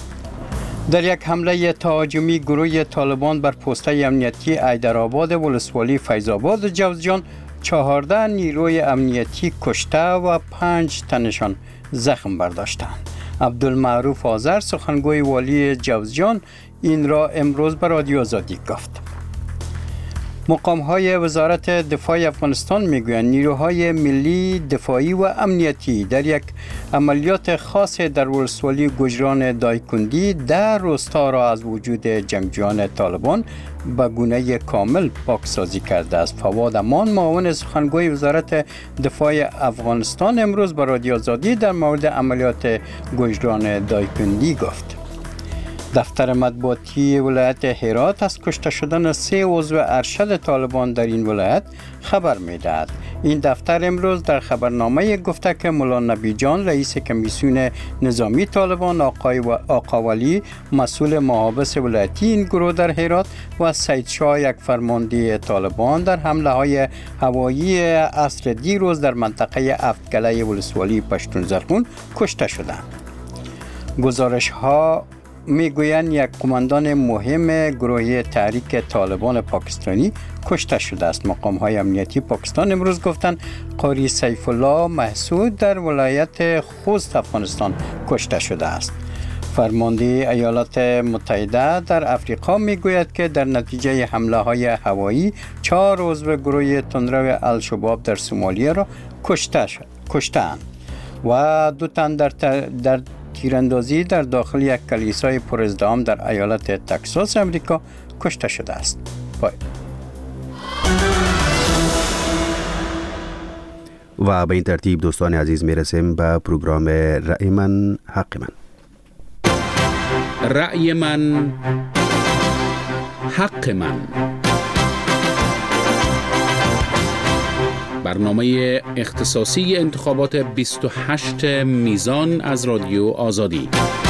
در یک حمله تهاجمی گروه طالبان بر پوسته امنیتی ایدرآباد ولسوالی فیض‌آباد جوزجان، چهارده نیروی امنیتی کشته و پنج تنشان زخم برداشتند. عبدالمعروف آذر، سخنگوی والی جوزجان، این را امروز به رادیو آزادی گفت. مقام‌های وزارت دفاع افغانستان میگویند نیروهای ملی دفاعی و امنیتی در یک عملیات خاص در ولسوالی گجران دایکندی در روستا را از وجود جنگجویان طالبان به گونه کامل پاکسازی کرده است. فواد امان، معاون سخنگوی وزارت دفاع افغانستان، امروز به رادیو آزادی در مورد عملیات گجران دایکندی گفت. دفتر مطبوعاتی ولایت هرات از کشته شدن سه عضو ارشد طالبان در این ولایت خبر می‌دهد. این دفتر امروز در خبرنامه گفته که مولا نبی جان، رئیس کمیسیون نظامی طالبان، آقای و آقا ولی، مسئول محابس ولایتی این گروه در هرات، و سید شاه، یک فرمانده طالبان، در حمله های هوایی عصر دیروز در منطقه افتگله ولسوالی پشتون زرغون کشته شدند. گزارش ها میگویند یک قماندان مهم گروه تحریک طالبان پاکستانی کشته شده است. مقام های امنیتی پاکستان امروز گفتند قاری سیف الله محسود در ولایت خوست افغانستان کشته شده است. فرمانده ایالات متحده در افریقا میگوید که در نتیجه حمله های هوایی چهار عضو گروه تندرو الشباب در سومالیه را کشته شد کشته‌اند و دو تن در در تیراندازی در داخل یک کلیسای پرازدحام در ایالت تکساس امریکا کشته شده است. پای. و به این ترتیب دوستان عزیز میرسیم به پروگرام رأی من حق من. رأی من حق من، برنامه اختصاصی انتخابات بیست و هشت میزان از رادیو آزادی.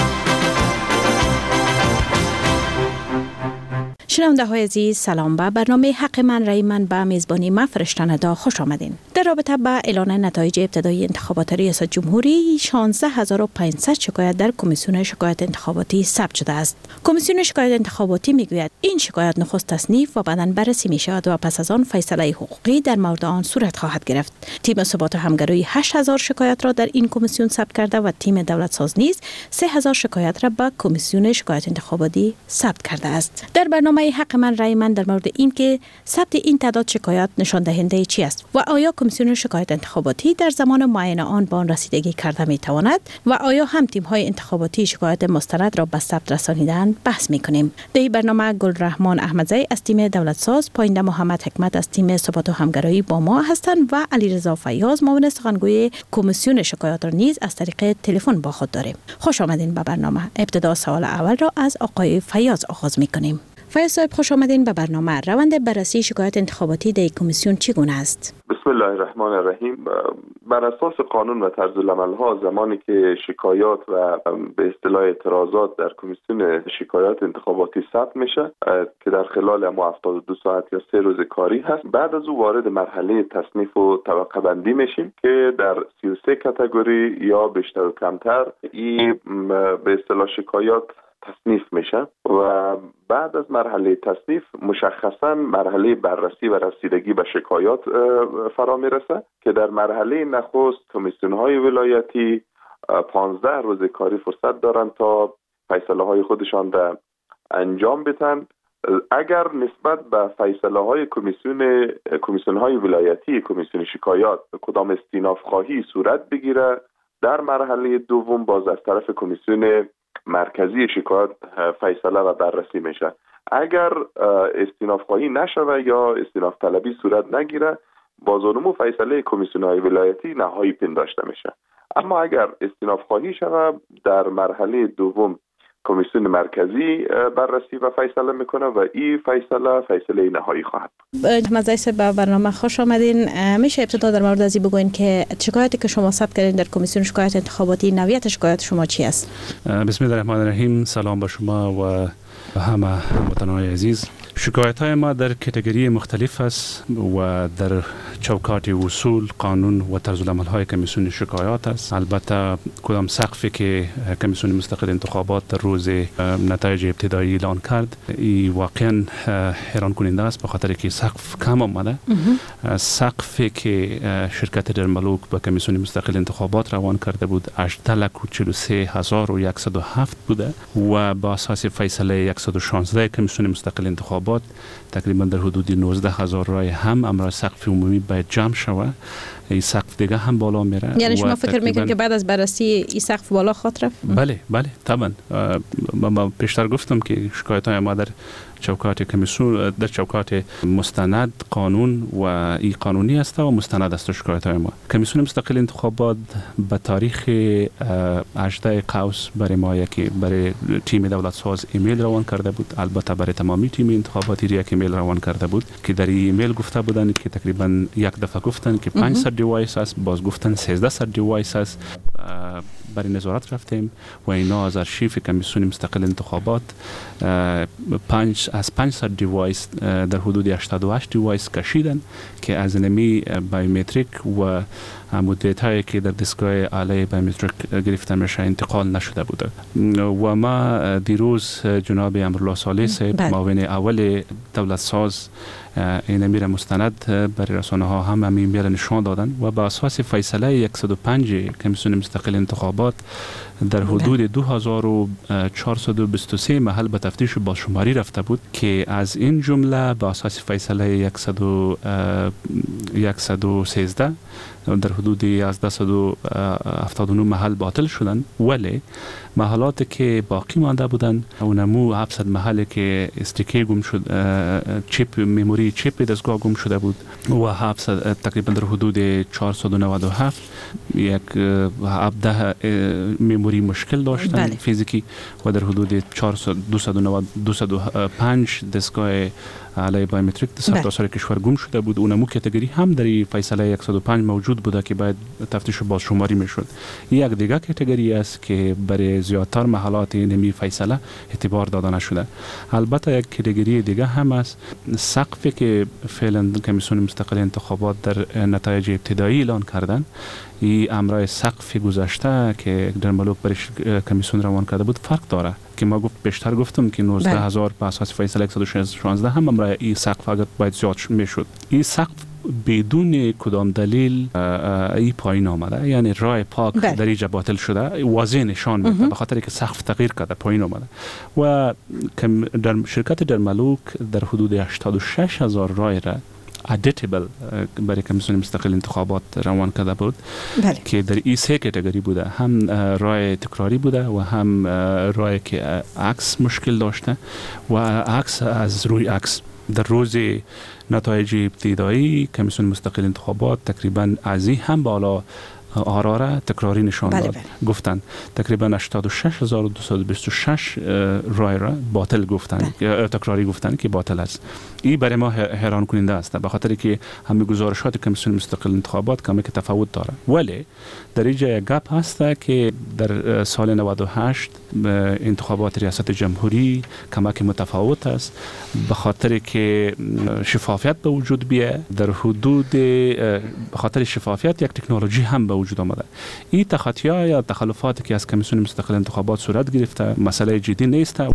شنونده های عزیز، سلام. به برنامه حق من رأی من به میزبانی من فرشتنده خوش آمدین. در رابطه با اعلان نتایج ابتدایی انتخابات ریاست جمهوری، شانزده هزار و پانصد شکایت در کمیسیون شکایت انتخاباتی ثبت شده است. کمیسیون شکایت انتخاباتی میگوید این شکایت نخست تصنیف و بعداً بررسی می شود و پس از آن فیصله حقوقی در مورد آن صورت خواهد گرفت. تیم ثبات و همگرایی هشت هزار شکایت را در این کمیسیون ثبت کرده و تیم دولت ساز نیز سه هزار شکایت را به کمیسیون شکایت انتخاباتی ثبت کرده است. در برنامه حق من رأی من در مورد این که ثبت این تعداد شکایت نشان دهنده چی است و آیا کمیسیون شکایت انتخاباتی در زمان معاینه آن به آن رسیدگی کرده می تواند و آیا هم تیم های انتخاباتی شکایت مستند را به ثبت رسانیدن بحث می کنیم. در این برنامه گلرحمان احمدزی از تیم دولت ساز، پاینده محمد حکمت از تیم ثبات و همگرایی با ما هستند و علیرضا فیاض، معاون سخنگوی کمیسیون شکایات را نیز از طریق تلفن با خود داریم. خوش آمدین به برنامه. ابتدا سوال اول را از آقای فیاض آغاز می کنیم. فیاض صاحب، خوش آمدین به برنامه. روند بررسی شکایت انتخاباتی در کمیسیون چگونه است؟ بسم الله الرحمن الرحیم. بر اساس قانون و طرز العمل ها، زمانی که شکایات و به اصطلاح اعتراضات در کمیسیون شکایات انتخاباتی ثبت میشه که در خلال ما هفتاد و دو ساعت یا سه روز کاری هست، بعد از او وارد مرحله تصنیف و طبقه بندی میشیم که در سی و سه کاتگوری یا بیشتر و کمتر این به اصطلاح شکایات تصنیف میشه و بعد از مرحله تصنیف مشخصا مرحله بررسی و رسیدگی به شکایات فرا میرسه که در مرحله نخست کمیسیون های ولایتی پانزده روز کاری فرصت دارن تا فیصله های خودشان را انجام بدن. اگر نسبت به فیصله های کمیسیون کمیسیون های ولایتی کمیسیون شکایات کدام استیناف خواهی صورت بگیره، در مرحله دوم باز از طرف کمیسیون مرکزی شکایات فیصله و بررسی میشه. اگر استیناف خواهی نشوه یا استیناف طلبی صورت نگیره، باز اونمو فیصله کمیسیون های ولایتی نهایی پنداشته میشه. اما اگر استیناف خواهی شوه، در مرحله دوم کمیسیون مرکزی بررسی و فیصله میکنه و این فیصله فیصله نهایی خواهد. مزایس به برنامه خوش آمدین. میشه ابتدا در مورد ازی بگوین که شکایتی که شما ثبت کردین در کمیسیون شکایت انتخاباتی، نوعیت شکایت شما چی است؟ بسم الله الرحمن الرحیم. سلام به شما و همه هموطنان عزیز. شکایت های ما در کاتگوری مختلف است و در چوکات اصول، قانون و طرز العمل های کمیسیون شکایات است. البته کدام سقفی که کمیسیون مستقل انتخابات در روز نتایج ابتدایی اعلان کرد، این واقعا حیران کننده است، به خاطر که سقف کم آمده. سقفی که شرکت درملوک با کمیسیون مستقل انتخابات روان کرده بود هجده لک و چهل و سه هزار و صد و هفت بوده و با اساس فیصله صد و شانزده کمیسیون مستقل انتخابات تقریبا در حدود نوزده هزار رای هم امروز سقف عمومی باید جمع شوه. این سقف دیگه هم بالا میره. یعنی شما فکر میکنید که بعد از بررسی این سقف بالا خواهد رفت؟ بله بله طبعا. ما پیشتر گفتم که شکایت های ما در چوکات کمیسیون، در چوکات مستند قانون و ای قانونی است و مستند است شکایت های ما. کمیسیون مستقل انتخابات به تاریخ هجده قوس برای ما یکی برای تیم دولت ساز ایمیل روان کرده بود. البته برای تمامی تیم انتخاباتی یک ایمیل روان کرده بود که در ایمیل گفته بودند که تقریبا یک دفعه گفتن که پانصد دیوایس است، باز گفتن سیزده دیوایس است. برای نظارت رفتیم و اینا از آرشیو کمیسیون مستقل انتخابات پنج از پانصد دیوایس در حدود هشتاد و هشت دیوایس کشیدن که از نمی بایومتریک و مدت‌هایی که در دستگاه آله بایومتریک گرفته میشه انتقال نشده بوده. و ما دیروز جناب امرالله صالح صاحب معاون اول دولت ساز این امیر مستند برای رسانه ها هم همین ایمیل نشان دادن و با اساس فیصله صد و پنج کمیسیون مستقل انتخابات در حدود دو هزار و چهارصد و بیست و سه محل به تفتیش بازشماری رفته بود که از این جمله با اساس فیصله صد و سیزده در حدود صد و هفتاد و نه محل باطل شدن، ولی محلات که باقی مانده بودن اونمو هفتصد محل که استیکی گم شد، چیپ مموری چیپ دستگاه گم شده بود و هفتصد تقریبا در حدود چهارصد و نود و هفت یک هفده مموری مشکل داشتن بله. فیزیکی و در حدود دویست و پنج دستگاه علی بایومتریک در سرتاسر کشور گم شده بود. اونمو کاتگوری هم در فیصله صد و پنج موجود بوده که باید تفتیش و بازشماری میشد. یک دیگه کاتگوری است که برای زیادتر محلات نمی فیصله اعتبار داده نشده. البته یک کاتگوری دیگه هم است، سقفی که فعلا کمیسیون مستقل انتخابات در نتایج ابتدایی اعلان کردن، این امرای سقف گذشته که در ملوک برای کمیسیون روان کرده بود فرق داره که ما گفت بیشتر گفتم که نوزده هزار به اساس فیصله صد و شانزده هم امرای این سقف اگر باید زیاد میشد. این سقف بدون کدام دلیل ای پایین آمده، یعنی رای پاک بله. در اینجا باطل شده، واضح نشان میده به خاطر که سقف تغییر کرده پایین آمده و در شرکت در ملوک در حدود هشتاد و شش هزار رای را ادیتیبل برای کمیسیون مستقل انتخابات روان کرده بود بله. که در این سه کاتگوری بوده، هم رای تکراری بوده و هم رای که عکس مشکل داشته و عکس از روی عکس. در روز نتایج ابتدایی کمیسیون مستقل انتخابات تقریبا از این هم بالا آراره تکراری نشان داد. بله بله. گفتن تقریبا هشتاد و شش هزار و دویست و بیست و شش رای را باطل گفتن بله. تکراری گفتن که باطل است. این برای ما حیران کننده است به خاطر که همه گزارشات کمیسیون مستقل انتخابات کمی که تفاوت داره، ولی در اینجا یک گپ هست که در سال نود و هشت انتخابات ریاست جمهوری کمک متفاوت است به خاطر که شفافیت به وجود بیه. در حدود به خاطر شفافیت یک تکنولوژی هم به وجود آمده. این تخطی‌ها یا تخلفاتی که از کمیسیون مستقل انتخابات صورت گرفته مسئله جدی نیست، ولی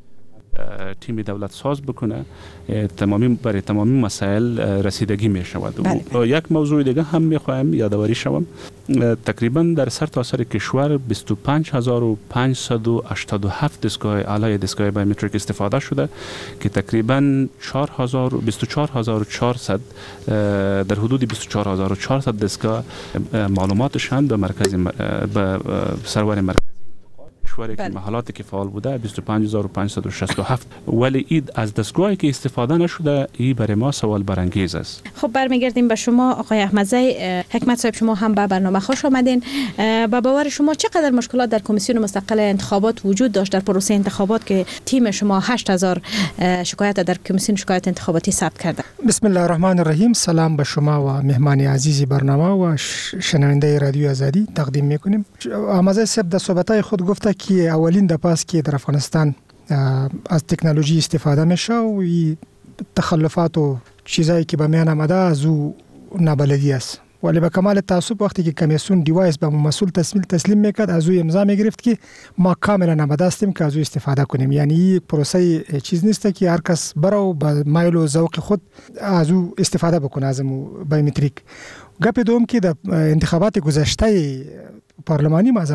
تیم دولت ساز بکنه تمامی برای تمامی مسائل رسیدگی می شود. و یک موضوع دیگه هم می خواهم یادآوری شوم، تقریبا در سر تاسر کشور بیست و پنج هزار و پانصد و هشتاد و هفت دستگاه آله دستگاه بایومتریک استفاده شده که تقریبا چهار هزار و بیست و چهار هزار و چهارصد در حدود بیست و چهار هزار و چهارصد دستگاه معلوماتشان به مرکز به سرور مرکز کشوری که محلاتی که فعال بوده بیست و پنج هزار و پانصد و شصت و هفت، ولی این از دستگاهی که استفاده نشده این برای ما سوال برانگیز است. خب برمیگردیم به شما آقای احمدزی. حکمت صاحب شما هم به برنامه خوش آمدین. با باور شما چقدر مشکلات در کمیسیون مستقل انتخابات وجود داشت در پروسه انتخابات که تیم شما هشت هزار شکایت در کمیسیون شکایت انتخاباتی ثبت کرده؟ بسم الله الرحمن الرحیم. سلام به شما و مهمان عزیزی برنامه و شنونده رادیو آزادی تقدیم میکنیم. احمدزی صاحب در صحبت‌های خود گفته که اولین دفعه است که در افغانستان از تکنولوژی استفاده میشه و تخلفات و چیزایی که به میان آمده از او نابلدی است، ولی به کمال تعصب وقتی که کمیسیون دیوایس به مسئول تسلیم تسلیم میکرد از او امضا میگرفت که ما کاملا آماده هستیم که از او استفاده کنیم. یعنی پروسه چیز نیست که هر کس بره و با مایل و ذوق خود از او استفاده بکنه از بایومتریک. گپ دوم که در انتخابات گذشته پارلمانی ما از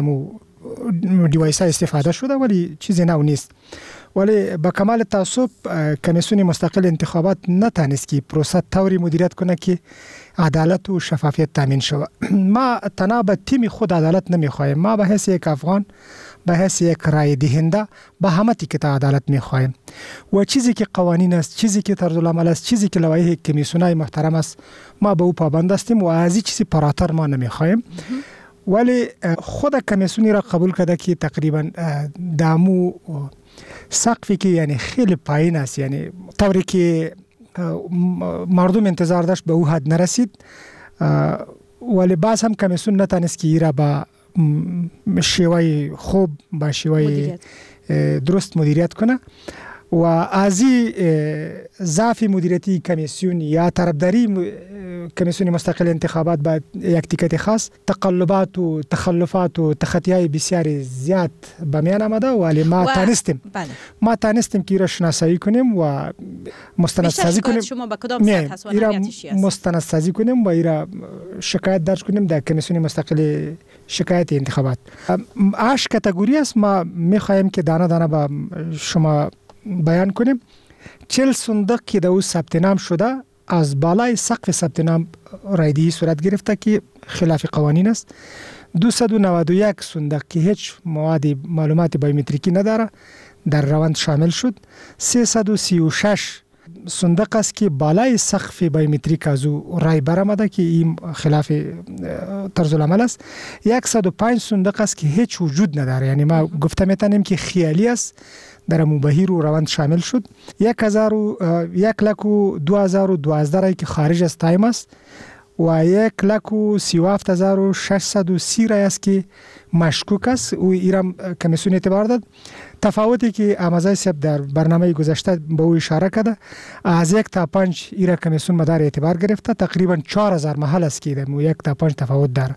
دیوایس استفاده شده ولی چیزی نو نیست، ولی با کمال تعصب کمیسیون مستقل انتخابات نتانست که پروسه طوری مدیریت کنه که عدالت و شفافیت تامین شود. ما تنها به تیم خود عدالت نمیخوایم، ما به حیث یک افغان، به حیث یک رای دهنده به همه تیکه عدالت میخوایم و چیزی که قوانین است، چیزی که طرز العمل است، چیزی که لوایح کمیسیونای محترم است ما به او پابند هستیم و از این چیزی پراتر ما نمیخوایم. ولی خود کمیسیونی را قبول کرده که تقریبا دامو سقفی که یعنی خیلی پایین است، یعنی طوری که مردم انتظار داشت به او حد نرسید، ولی باز هم کمیسیون نتانست که ایرا با شیوه خوب با شیوه درست مدیریت کنه و از این ضعف مدیریتی کمیسیون یا طرفداری کمیسیون مستقل انتخابات با یک تیکت خاص تقلبات و تخلفات و تخطیهای بسیار زیاد به میان آمده، ولی ما تانستیم ما تانستیم که را شناسایی کنیم و مستندسازی کنیم. شما به کدام سطح هست و اهمیتش است؟ مستندسازی کنیم و ایرا شکایت درج کنیم در کمیسیون مستقل شکایت انتخابات. هشت کاتگوری است. ما میخواهیم که دانه دانه با شما بیان کنیم. چهل صندوق که در او ثبت نام شده از بالای سقف ثبت نام رایدهی صورت گرفته که خلاف قوانین است. دویست و نود و یک صندوق که هیچ مواد معلومات بایومتریکی نداره در روند شامل شد. سیصد و سی و شش صندوق است که بالای سقف بایومتریک از او رای برآمده که این خلاف طرز العمل است. صد و پنج صندوق است که هیچ وجود نداره، یعنی ما گفته میتونیم که خیالی است، در مبهیر و روند شامل شد. یک هزار و یک لک و دو هزار و دوازده رای که خارج از تایم است و یک لک و سی و هفت هزار و ششصد و سی رای است که مشکوک است و ایران کمیسیون اعتبار داد. تفاوتی که احمدزی صاحب در برنامه گذشته به او اشاره کرده، از یک تا پنج ایران کمیسیون مدار اعتبار گرفته، تقریبا چهار هزار محل است که در یک تا پنج تفاوت داره.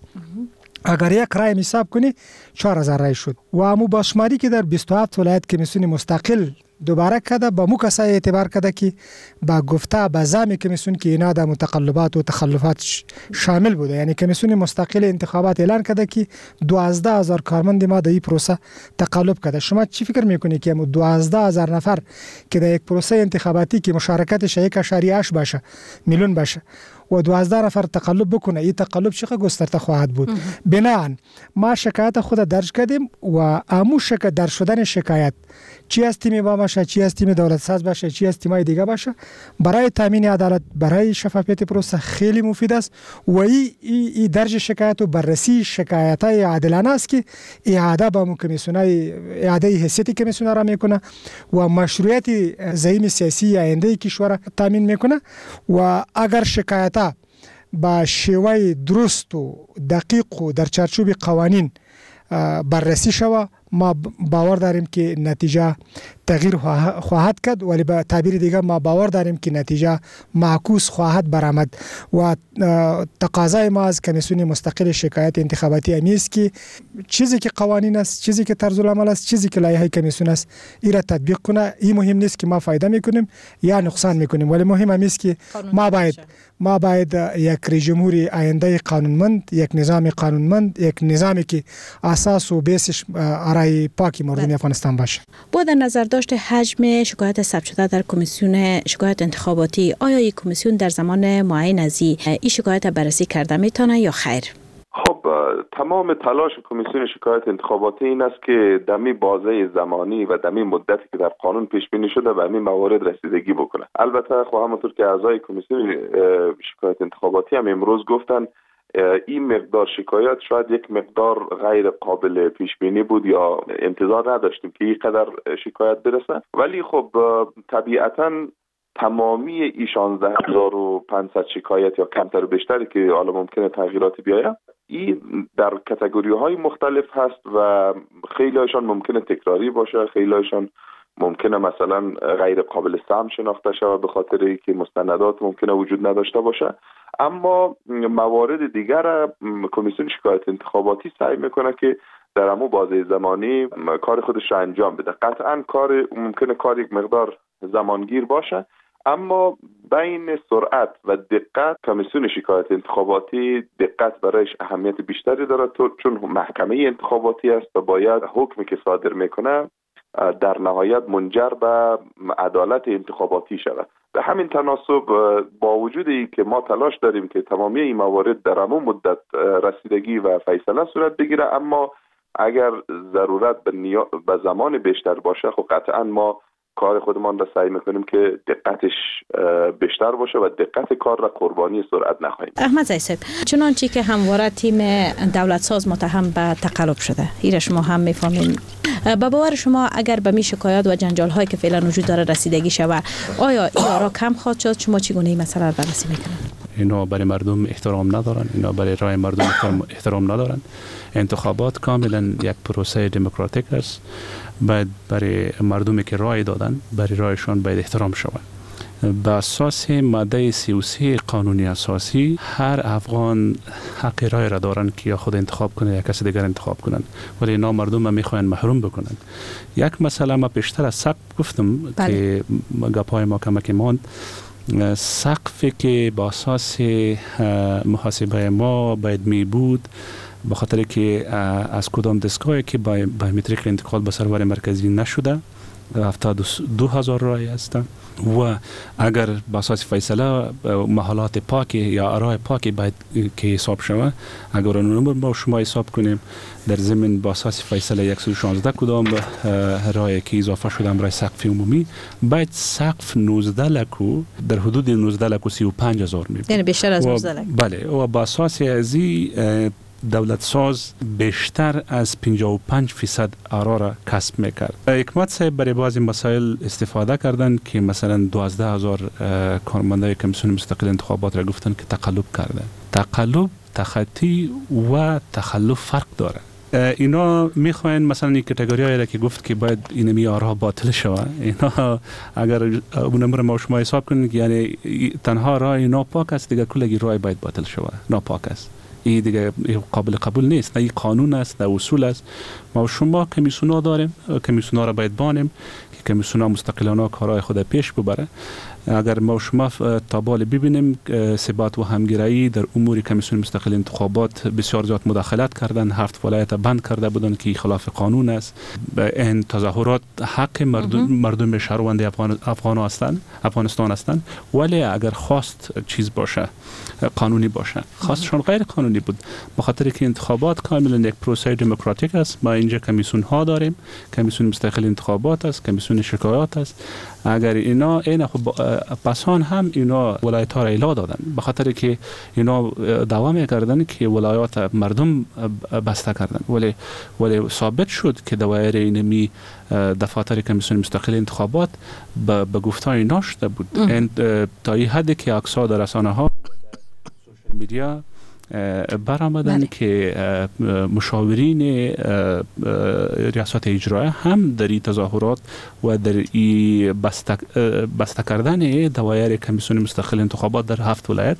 اگر یک رای حساب کنی چهار هزار رای شد و امو باشماری که در بیست و هفت ولایت کمیسیون مستقل دوباره کرده با مو کسای اعتبار کرده که با گفته با زعم کمیسیون که اینا در متقلبات و تخلفات شامل بوده. یعنی کمیسیون مستقل انتخابات اعلان کرده که دوازده هزار کارمند ما در این پروسه تقلب کرده. شما چی فکر میکنی که امو دوازده هزار نفر که در یک پروسه انتخاباتی که مشارکتش یک اشاریه هشت باشه میلیون باشه و دوازده نفر تقلب بکنه، این تقلب چقدر گسترده خواهد بود؟ بنابراین ما شکایت خود درج کردیم و امو شکایت در شدن شکایت چی از تیم ما باشه، چی از تیم دولت ساز باشه، چی از تیمای دیگه باشه، برای تامین عدالت، برای شفافیت پروسه خیلی مفید است و این ای درج شکایت و بررسی شکایت‌های عادلانه است که اعاده به کمیسیونای اعاده حیثیت کمیسیون را میکنه و مشروعیت زعیم سیاسی آینده کشور تامین میکنه و اگر شکایت با شیوه درست و دقیق و در چارچوب قوانین بررسی شود، ما باور داریم که نتیجه تغییر خواهد کرد، ولی به تعبیر دیگه ما باور داریم که نتیجه معکوس خواهد برآمد و تقاضای ما از کمیسیون مستقل شکایت انتخاباتی امیست که چیزی که قوانین است، چیزی که طرز العمل است، چیزی که لایحه کمیسیون است، این را تطبیق کنه. این مهم نیست که ما فایده میکنیم یا نقصان میکنیم، ولی مهم است که ما باید ما باید یک رئیس جمهوری آینده قانونمند، یک نظام قانونمند، یک نظامی که اساس و بیسش آرای پاکی مردم افغانستان باشه. با در نظر داشت حجم شکایت ثبت شده در کمیسیون شکایت انتخاباتی، آیا این کمیسیون در زمان معین از این شکایت بررسی کرده میتونه یا خیر؟ خب تمام تلاش کمیسیون شکایت انتخاباتی این است که دمی بازه زمانی و دمی مدتی که در قانون پیش بینی شده به همین موارد رسیدگی بکنه. البته خب همونطور که اعضای کمیسیون شکایت انتخاباتی هم امروز گفتن این مقدار شکایت شاید یک مقدار غیر قابل پیش بینی بود یا انتظار نداشتیم که این قدر شکایت برسه، ولی خب طبیعتاً تمامی این شانزده هزار و پانصد شکایت یا کمتر و بیشتری که حالا ممکنه تغییرات بیاید، این در کاتگوری های مختلف هست و خیلی هایشان ممکنه تکراری باشه، خیلی هایشان ممکنه مثلا غیر قابل سهم شناخته شود به خاطر اینکه مستندات ممکنه وجود نداشته باشه. اما موارد دیگر کمیسیون شکایت انتخاباتی سعی میکنه که در همون بازه زمانی کار خودش را انجام بده. قطعا کار ممکنه کار یک مقدار زمانگیر باشه، اما بین سرعت و دقت کمیسیون شکایت انتخاباتی دقت برایش اهمیت بیشتری داره، چون محکمه انتخاباتی است و باید حکمی که صادر میکنه در نهایت منجر به عدالت انتخاباتی شود. به همین تناسب با وجود ای که ما تلاش داریم که تمامی این موارد در همون مدت رسیدگی و فیصله صورت بگیره، اما اگر ضرورت به, نیا... به زمان بیشتر باشه خب قطعا ما کار خودمان را سعی میکنیم که دقتش بیشتر باشه و دقت کار را قربانی سرعت نخواهیم. احمد زیسب، چنانچه که همواره تیم دولت ساز متهم به تقلب شده، ایره شما هم میفهمین. با باور شما اگر به می شکایات و جنجال هایی که فعلا وجود داره رسیدگی شود، آیا این آرا کم خواهد شد؟ شما چگونه این مسئله را بررسی میکنید؟ اینا برای مردم احترام ندارن، اینا برای رای مردم احترام ندارن. انتخابات کاملا یک پروسه دموکراتیک است، باید برای مردمی که رای دادن برای رایشان باید احترام شود. به اساس ماده سی و سه قانونی اساسی هر افغان حق رای را دارند که یا خود انتخاب کنه یا کسی دیگر انتخاب کنند، ولی اینا مردم میخواین محروم بکنند. یک مسئله ما پیشتر از سقف گفتم بله. که گپای ما کمک ماند، سقفی که با اساس محاسبه ما باید می بود به خاطر که از کدام دستگاهی که بایومتریک انتقال به سرور مرکزی نشده هفتاد و دو هزار رای است و اگر با اساس فیصله محلات پاک یا آرای پاک باید که حساب شود، اگر اون با شما حساب کنیم در ضمن با اساس فیصله صد و شانزده کدام رای که اضافه شده برای سقف عمومی باید سقف نوزده لکو در حدود نوزده لکو سی و پنج هزار می بود، یعنی بیشتر از نوزده لک. بله، و با اساس از این دولت ساز بیشتر از پنجاه و پنج فیصد آرا را کسب میکرد. حکمت صاحب برای بعضی مسائل استفاده کردن که مثلا دوازده هزار کارمندای کمیسیون مستقل انتخابات را گفتن که تقلب کرده. تقلب، تخطی و تخلف فرق داره. اینا میخواین مثلا این کاتگوری هایی که گفت که باید اینمی آرا باطل شود، اینا اگر اون نمبر ما شما حساب کنید یعنی تنها رای ناپاک است، دیگه کلگی رای باید باطل شود، ناپاک است. این دیگه قابل قبول نیست، نه این قانون است، نه اصول است. ما شما کمیسیونا داریم، کمیسیونا را باید بانیم که کمیسیونا مستقلانه کارهای خود پیش ببره. اگر ما شما تابال ببینیم ثبات و همگرایی در امور کمیسیون مستقل انتخابات بسیار زیاد مداخلت کردن، هفت ولایت بند کرده بودند که خلاف قانون است. این تظاهرات حق مردم مردم شهروند افغان افغان هستند، افغانستان هستند، ولی اگر خواست چیز باشه قانونی باشه، خواستشون غیر قانونی بود. به خاطر که انتخابات کاملا یک پروسه دموکراتیک است. ما اینجا کمیسیون ها داریم، کمیسیون مستقل انتخابات است، کمیسیون شکایات است. اگر اینا اینا خب پسان هم اینا ولایت ها را اعلا دادن، به خاطر که اینا دعوا میکردن که ولایات مردم بسته کردن، ولی ولی ثابت شد که دوایر اینمی دفاتر کمیسیون مستقل انتخابات به گفتار اینا شده بود. تا این حدی که عکس‌ها در رسانه ها سوشال میدیا برآمدن بله. که مشاورین ریاست اجرایی هم در این تظاهرات و در این بسته, بسته کردن دوایر کمیسیون مستقل انتخابات در هفت ولایت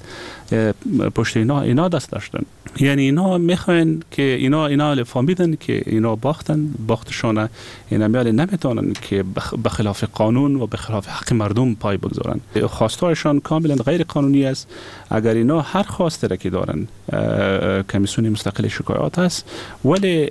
پشت اینا اینا دست داشتن. یعنی اینا میخواین که اینا اینا فهمیدن که اینا باختن، باختشون اینا میال نمیتونن که بخلاف قانون و بخلاف حق مردم پای بگذارن. خواستارشان کاملا غیر قانونی است. اگر اینا هر خواسته را که دارن کمیسیون مستقل شکایات است، ولی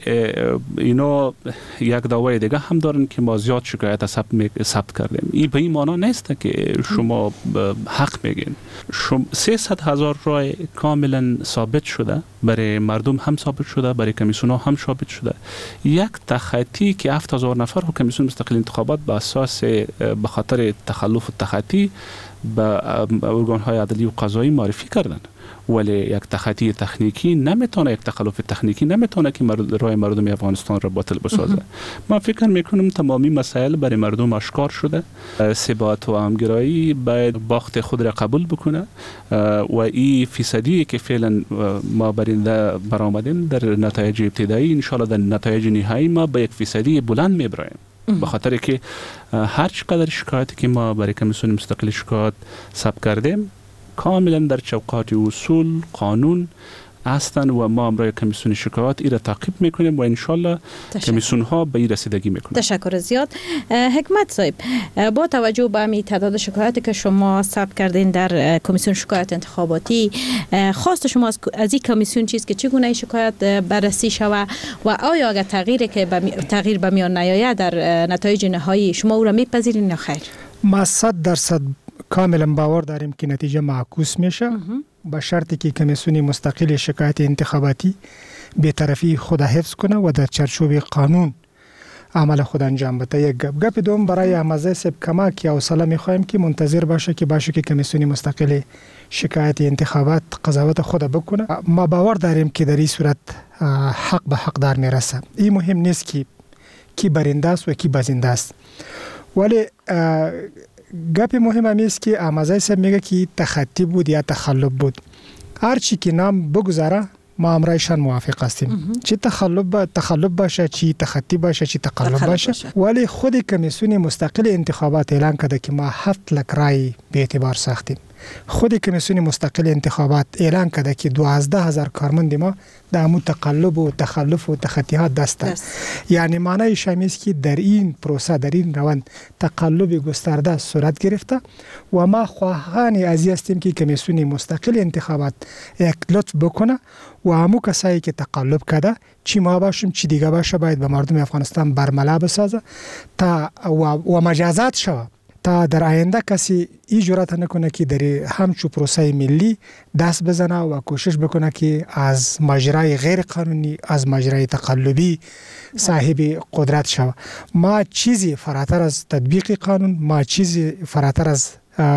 اینا یک دعوای دیگه هم دارن که ما زیاد شکایت ثبت کردیم. این به این معنی نیست که شما حق میگین. شما سیصد هزار رای کاملا ثابت شده، برای مردم هم ثابت شده، برای کمیسیون ها هم ثابت شده. یک تخطی که هفت هزار نفر کمیسیون مستقل انتخابات به اساس به خاطر تخلف و تخطی به ارگان های عدلی و قضایی معرفی کردن، ولی یک تخطی تکنیکی نمیتونه، یک تخلف تکنیکی نمیتونه که مرد رای مردم افغانستان را باطل بسازه. من فکر میکنم تمامی مسائل برای مردم آشکار شده. ثبات و همگرایی باید باخت خود را قبول بکنه و این فیصدی که فعلا ما برنده برآمدیم در نتایج ابتدایی، ان شاء الله در نتایج نهایی ما به یک فیصدی بلند میبریم. به خاطر که هر چقدر شکایتی که ما برای کمیسیون مستقل شکایات ثبت کردیم کاملا در چوکات اصول قانون هستند و ما امروز کمیسیون شکایات این را تعقیب میکنیم و انشالله کمیسیون ها به این رسیدگی میکنند. تشکر زیاد. حکمت صاحب، با توجه به می تعداد شکایاتی که شما ثبت کردین در کمیسیون شکایات انتخاباتی، خواست شما از این کمیسیون چیست که چگونه شکایت بررسی شود و آیا اگر تغییری که تغییر به میان نیاید در نتایج نهایی شما او را میپذیرین یا خیر؟ ما صد درصد کاملا باور داریم که نتیجه معکوس میشه، با شرطی که کمیسیون مستقل شکایت انتخاباتی بی‌طرفی خود حفظ کنه و در چارچوب قانون عمل خود انجام بده. یک گپ گپ دوم برای احمد صاحب کمک یا حوصله میخوایم که منتظر باشه که باشه که کمیسیون مستقل شکایت انتخابات قضاوت خود بکنه. ما باور داریم که در این صورت حق به حقدار میرسه. این مهم نیست که کی برنده است و کی بازنده است، ولی گپ مهم هم است که احمد صاحب میگه که تخطی بود یا تخلف بود. هر چی که نام بگذاره ما امرایشان موافق هستیم، چی تخلف با تخلف باشه، چی تخطی باشه، چی تقلب باشه. ولی خود کمیسیون مستقل انتخابات اعلان کرده که ما هفت لک رای به اعتبار ساختیم. خود کمیسیون مستقل انتخابات اعلان کرده که دوازده هزار کارمند ما در امو تقلب و تخلف و تخطیات دست است. یعنی معنیش این است که در این پروسه، در این روند تقلب گسترده صورت گرفته و ما خواهان از هستیم که کمیسیون مستقل انتخابات یک لطف بکنه و همو کسایی که تقلب کرده، چی ما باشیم چی دیگه باشه، باید به مردم افغانستان برملا بسازه تا و, و مجازات شود تا در آینده کسی این جرأت نکنه که در همچو پروسه ملی دست بزنه و کوشش بکنه که از ماجرای غیر قانونی، از ماجرای تقلبی صاحب قدرت شود. ما چیزی فراتر از تطبیق قانون، ما چیزی فراتر از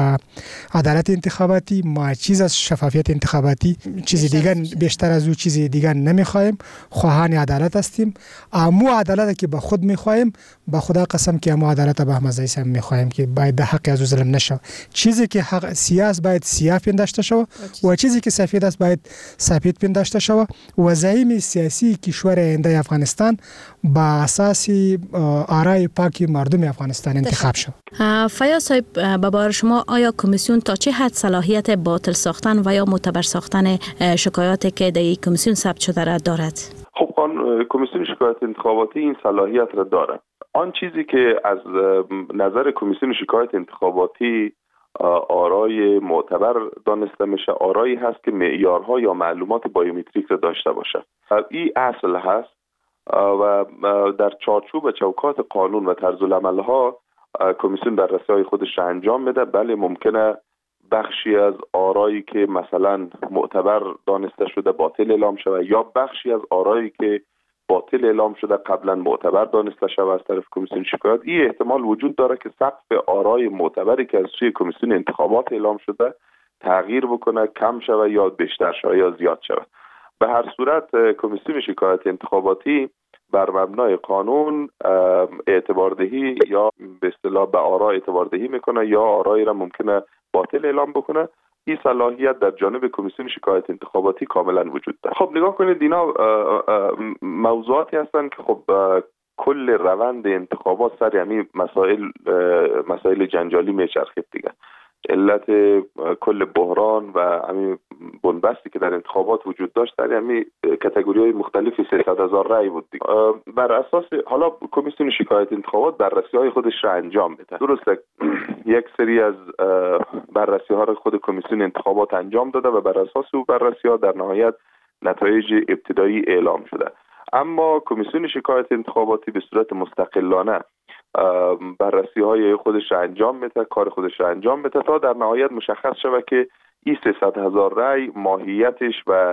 عدالت انتخاباتی، ما چیز از شفافیت انتخاباتی، چیزی دیگر بیشتر از او چیزی دیگر نمیخوایم. خواهان عدالت هستیم. امو عدالت که به خود میخوایم، به خدا قسم که امو عدالت به احمد زئی هم میخوایم که باید در حق از او ظلم نشه. چیزی که حق سیاست باید سیاه پنداشته شوه و چیزی که سفید است باید سفید پنداشته شوه و زعیم سیاسی کشور آینده افغانستان با اساس آرای پاک مردم افغانستان انتخاب شود. فیاض صاحب، به باور شما آیا کمیسیون تا چه حد صلاحیت باطل ساختن و یا معتبر ساختن شکایاتی که در کمیسیون ثبت شده را دارد؟ خب کمیسیون شکایت انتخاباتی این صلاحیت را دارد. آن چیزی که از نظر کمیسیون شکایت انتخاباتی آرای معتبر دانسته میشه، آرایی هست که معیارها یا معلومات بایومتریک را داشته باشه. این اصل هست و در چارچوب چوکات قانون و طرز العمل ها کمیسیون بررسی‌های خودش را انجام میده. بله ممکنه بخشی از آرایی که مثلا معتبر دانسته شده باطل اعلام شود یا بخشی از آرایی که باطل اعلام شده قبلا معتبر دانسته شود از طرف کمیسیون شکایات. این احتمال وجود داره که سقف آرای معتبری که از سوی کمیسیون انتخابات اعلام شده تغییر بکنه، کم شود یا بیشتر شود یا زیاد شود. به هر صورت کمیسیون شکایت انتخاباتی بر مبنای قانون اعتباردهی یا به اصطلاح به آرا اعتباردهی میکنه یا آرایی را ممکنه باطل اعلام بکنه این صلاحیت در جانب کمیسیون شکایت انتخاباتی کاملا وجود داره. خب نگاه کنید اینا موضوعاتی هستند که خب کل روند انتخابات سر همین مسائل مسائل جنجالی میچرخید دیگه. علت کل بحران و همین بنبستی که در انتخابات وجود داشت در همین کاتگوری‌های مختلفی سیصد هزار رأی بود دیگه. بر اساس حالا کمیسیون شکایت انتخابات بررسی‌های خودش را انجام بده. درسته یک سری از بررسی‌ها را خود کمیسیون انتخابات انجام داده و بر اساس او بررسی‌ها در نهایت نتایج ابتدایی اعلام شده. اما کمیسیون شکایت انتخاباتی به صورت مستقلانه بررسی های خودش را انجام میده، کار خودش را انجام میده تا در نهایت مشخص شود که این سیصد هزار رای ماهیتش و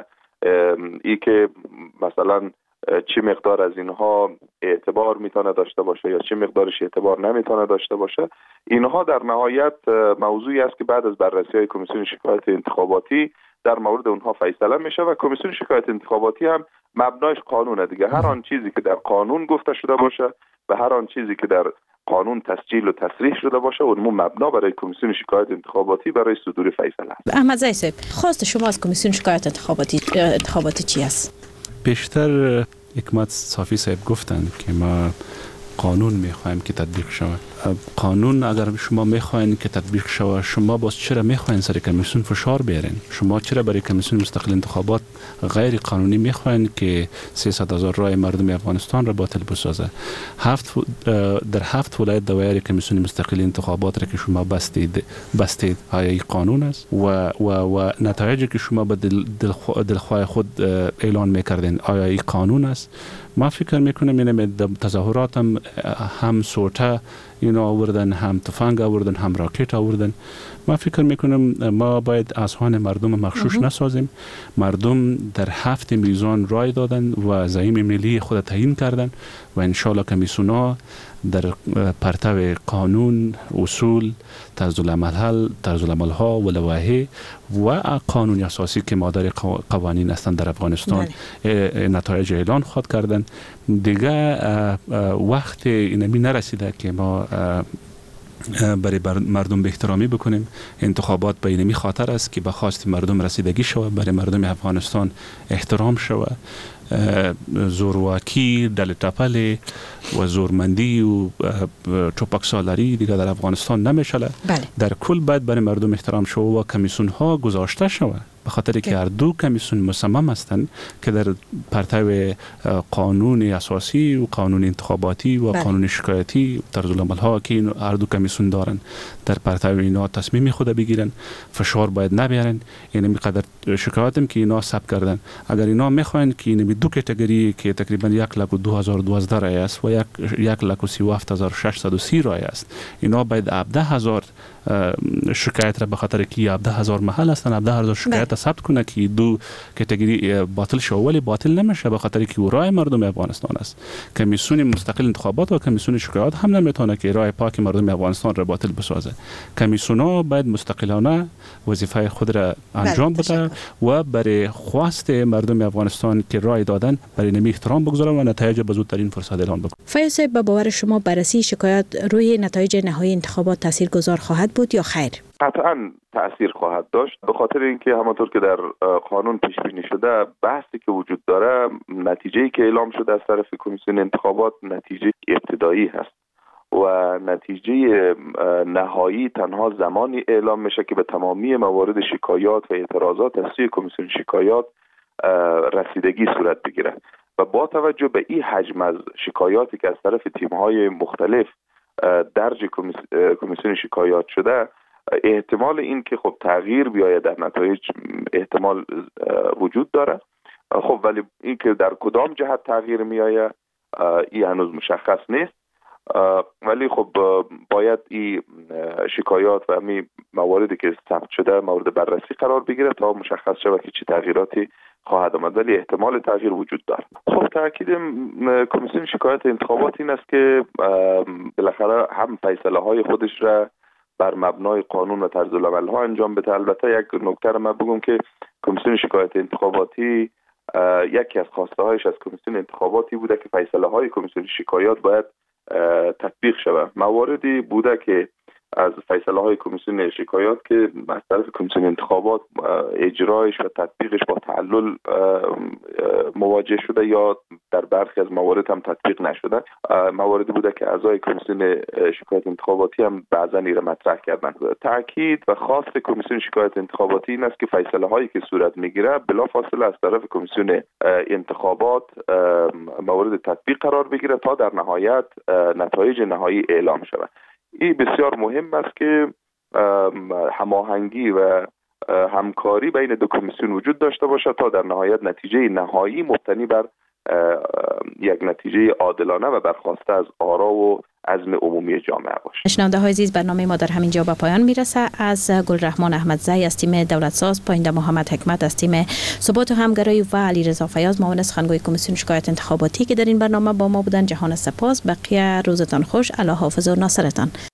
ای که مثلا چه مقدار از اینها اعتبار میتونه داشته باشه یا چه مقدارش اعتبار نمیتونه داشته باشه، اینها در نهایت موضوعی است که بعد از بررسی های کمیسیون شکایت انتخاباتی در مورد اونها فیصله میشه و کمیسیون شکایت انتخاباتی هم مبنایش قانونه دیگه. هر آن چیزی که در قانون گفته شده باشه و هر آن چیزی که در قانون تسجیل و تصریح شده باشه اون مبنا برای کمیسیون شکایت انتخاباتی برای صدور فیصله است. احمد زئی صاحب، خواست شما از کمیسیون شکایت انتخاباتی انتخاباتی چی است؟ بیشتر حکمت صافی صاحب گفتن که ما قانون میخوایم که تطبیق شود. قانون اگر شما میخواین که تطبیق شود، شما باز چرا میخواین سر کمیسیون فشار بیارین؟ شما چرا برای کمیسیون مستقل انتخابات غیر قانونی میخواین که سیصد هزار رای مردم افغانستان را باطل بسازه؟ هفت در هفت ولایت دایر کمیسیون مستقل انتخابات را که شما بستید بستید آیا این قانون است؟ و و و نتایجی که شما به دل دلخواه خود اعلان میکردین آیا این قانون است؟ ما فکر میکنم اینه تظاهرات هم هم سوټه اینا آوردن، هم تفنگ آوردن، هم راکت آوردن. ما فکر میکنم ما باید اذهان مردم مغشوش نسازیم. مردم در هفت میزان رای دادن و زعیم ملی خود تعیین کردن و انشالله کمیسیون‌ها در پرتو قانون، اصول، طرز العمل طرز العمل‌ها و لوایح و قانون اساسی که مادر قوانین هستند در افغانستان نتایج اعلان خواهد کردن. دیگه وقت اینمی نرسیده که ما برای مردم به احترامی بکنیم. انتخابات به اینمی خاطر است که به خواست مردم رسیدگی شود، برای مردم افغانستان احترام شود. زورواکی، دل تپل و زورمندی و چوپک سالاری دیگه در افغانستان نمیشه. در کل باید برای مردم احترام شود و کمیسیون ها گذاشته شود، به خاطر که هر دو کمیسیون مصمم هستند که در پرتو قانون اساسی و قانون انتخاباتی و بله. قانون شکایتی طرز العمل ها که هر دو کمیسیون دارن در پرتو اینا تصمیم خود بگیرن. فشار باید نبیارن. یعنی میقدر شکایتم که اینا ثبت کردن، اگر اینا میخواین که این دو کاتگوری که تقریبا یک لک و دو هزار و دوازده رای است و یک یک لک و سی و هفت هزار و ششصد و سی رای است، اینا باید هفده هزار شکایت را به خاطر که هفده هزار محل هستن هفده هزار شکایت ثبت کنه که دو کاتگوری باطل شو، ولی باطل نمیشه به خاطر که رای مردم افغانستان است. کمیسیون مستقل انتخابات و کمیسیون شکایات هم نمیتونه که رای پاک مردم افغانستان را باطل بسازه. کمیسیون‌ها باید مستقلانه وظیفه خود را انجام بده و برای خواست مردم افغانستان که رای دادن برای نمی احترام بگذاره و نتایج به زودترین فرصت اعلان بکنه. فیض صاحب، به باور شما بررسی شکایات روی نتایج نهایی انتخابات تاثیرگذار خواهد بود یا خیر؟ قطعاً تأثیر خواهد داشت، به خاطر اینکه همانطور که در قانون پیش بینی شده بحثی که وجود داره، نتیجه‌ای که اعلام شده از طرف کمیسیون انتخابات نتیجه ابتدایی هست و نتیجه نهایی تنها زمانی اعلام میشه که به تمامی موارد شکایات و اعتراضات از سوی کمیسیون شکایات رسیدگی صورت بگیره و با توجه به این حجم از شکایاتی که از طرف تیم‌های مختلف درج کمیسیون شکایات شده، احتمال این که خب تغییر بیاید در نتایج احتمال وجود داره. خب ولی این که در کدام جهت تغییر میآید این هنوز مشخص نیست، ولی خب باید این شکایات و همین مواردی که ثبت شده مورد بررسی قرار بگیره تا مشخص شود که چه تغییراتی خواهد آمد، ولی احتمال تغییر وجود دارد. خب تاکید کمیسیون شکایت انتخابات این است که بالاخره هم فیصله های خودش را بر مبنای قانون و طرز العمل ها انجام بده. البته یک نکته را من بگم که کمیسیون شکایت انتخاباتی یکی از خواسته هایش از کمیسیون انتخاباتی بوده که فیصله های کمیسیون شکایات باید تطبیق شود. مواردی بوده که از فیصله های کمیسیون شکایات که از طرف کمیسیون انتخابات اجرایش و تطبیقش با تعلل مواجه شده یا در برخی از موارد هم تطبیق نشده. مواردی بوده که اعضای کمیسیون شکایات انتخاباتی هم بعضا ایره مطرح کردن. تاکید و خواست کمیسیون شکایات انتخاباتی این است که فیصله هایی که صورت میگیره بلافاصله از طرف کمیسیون انتخابات مورد تطبیق قرار بگیره تا در نهایت نتایج نهایی اعلام شود. این بسیار مهم است که هماهنگی و همکاری بین دو کمیسیون وجود داشته باشد تا در نهایت نتیجه نهایی مبتنی بر یک نتیجه عادلانه و برخواسته از آرا و عزم عمومی جامعه باشد. شنونده های عزیز، برنامه ما در همین جا به پایان میرسه. از گلرحمان احمدزی از تیم دولت ساز، پاینده محمد حکمت از تیم ثبات و همگرایی و علیرضا فیاض معاون سخنگوی کمیسیون شکایات انتخاباتی که در این برنامه با ما بودن، جهان سپاس. بقیه روزتان خوش. الله حافظ و ناصرتان.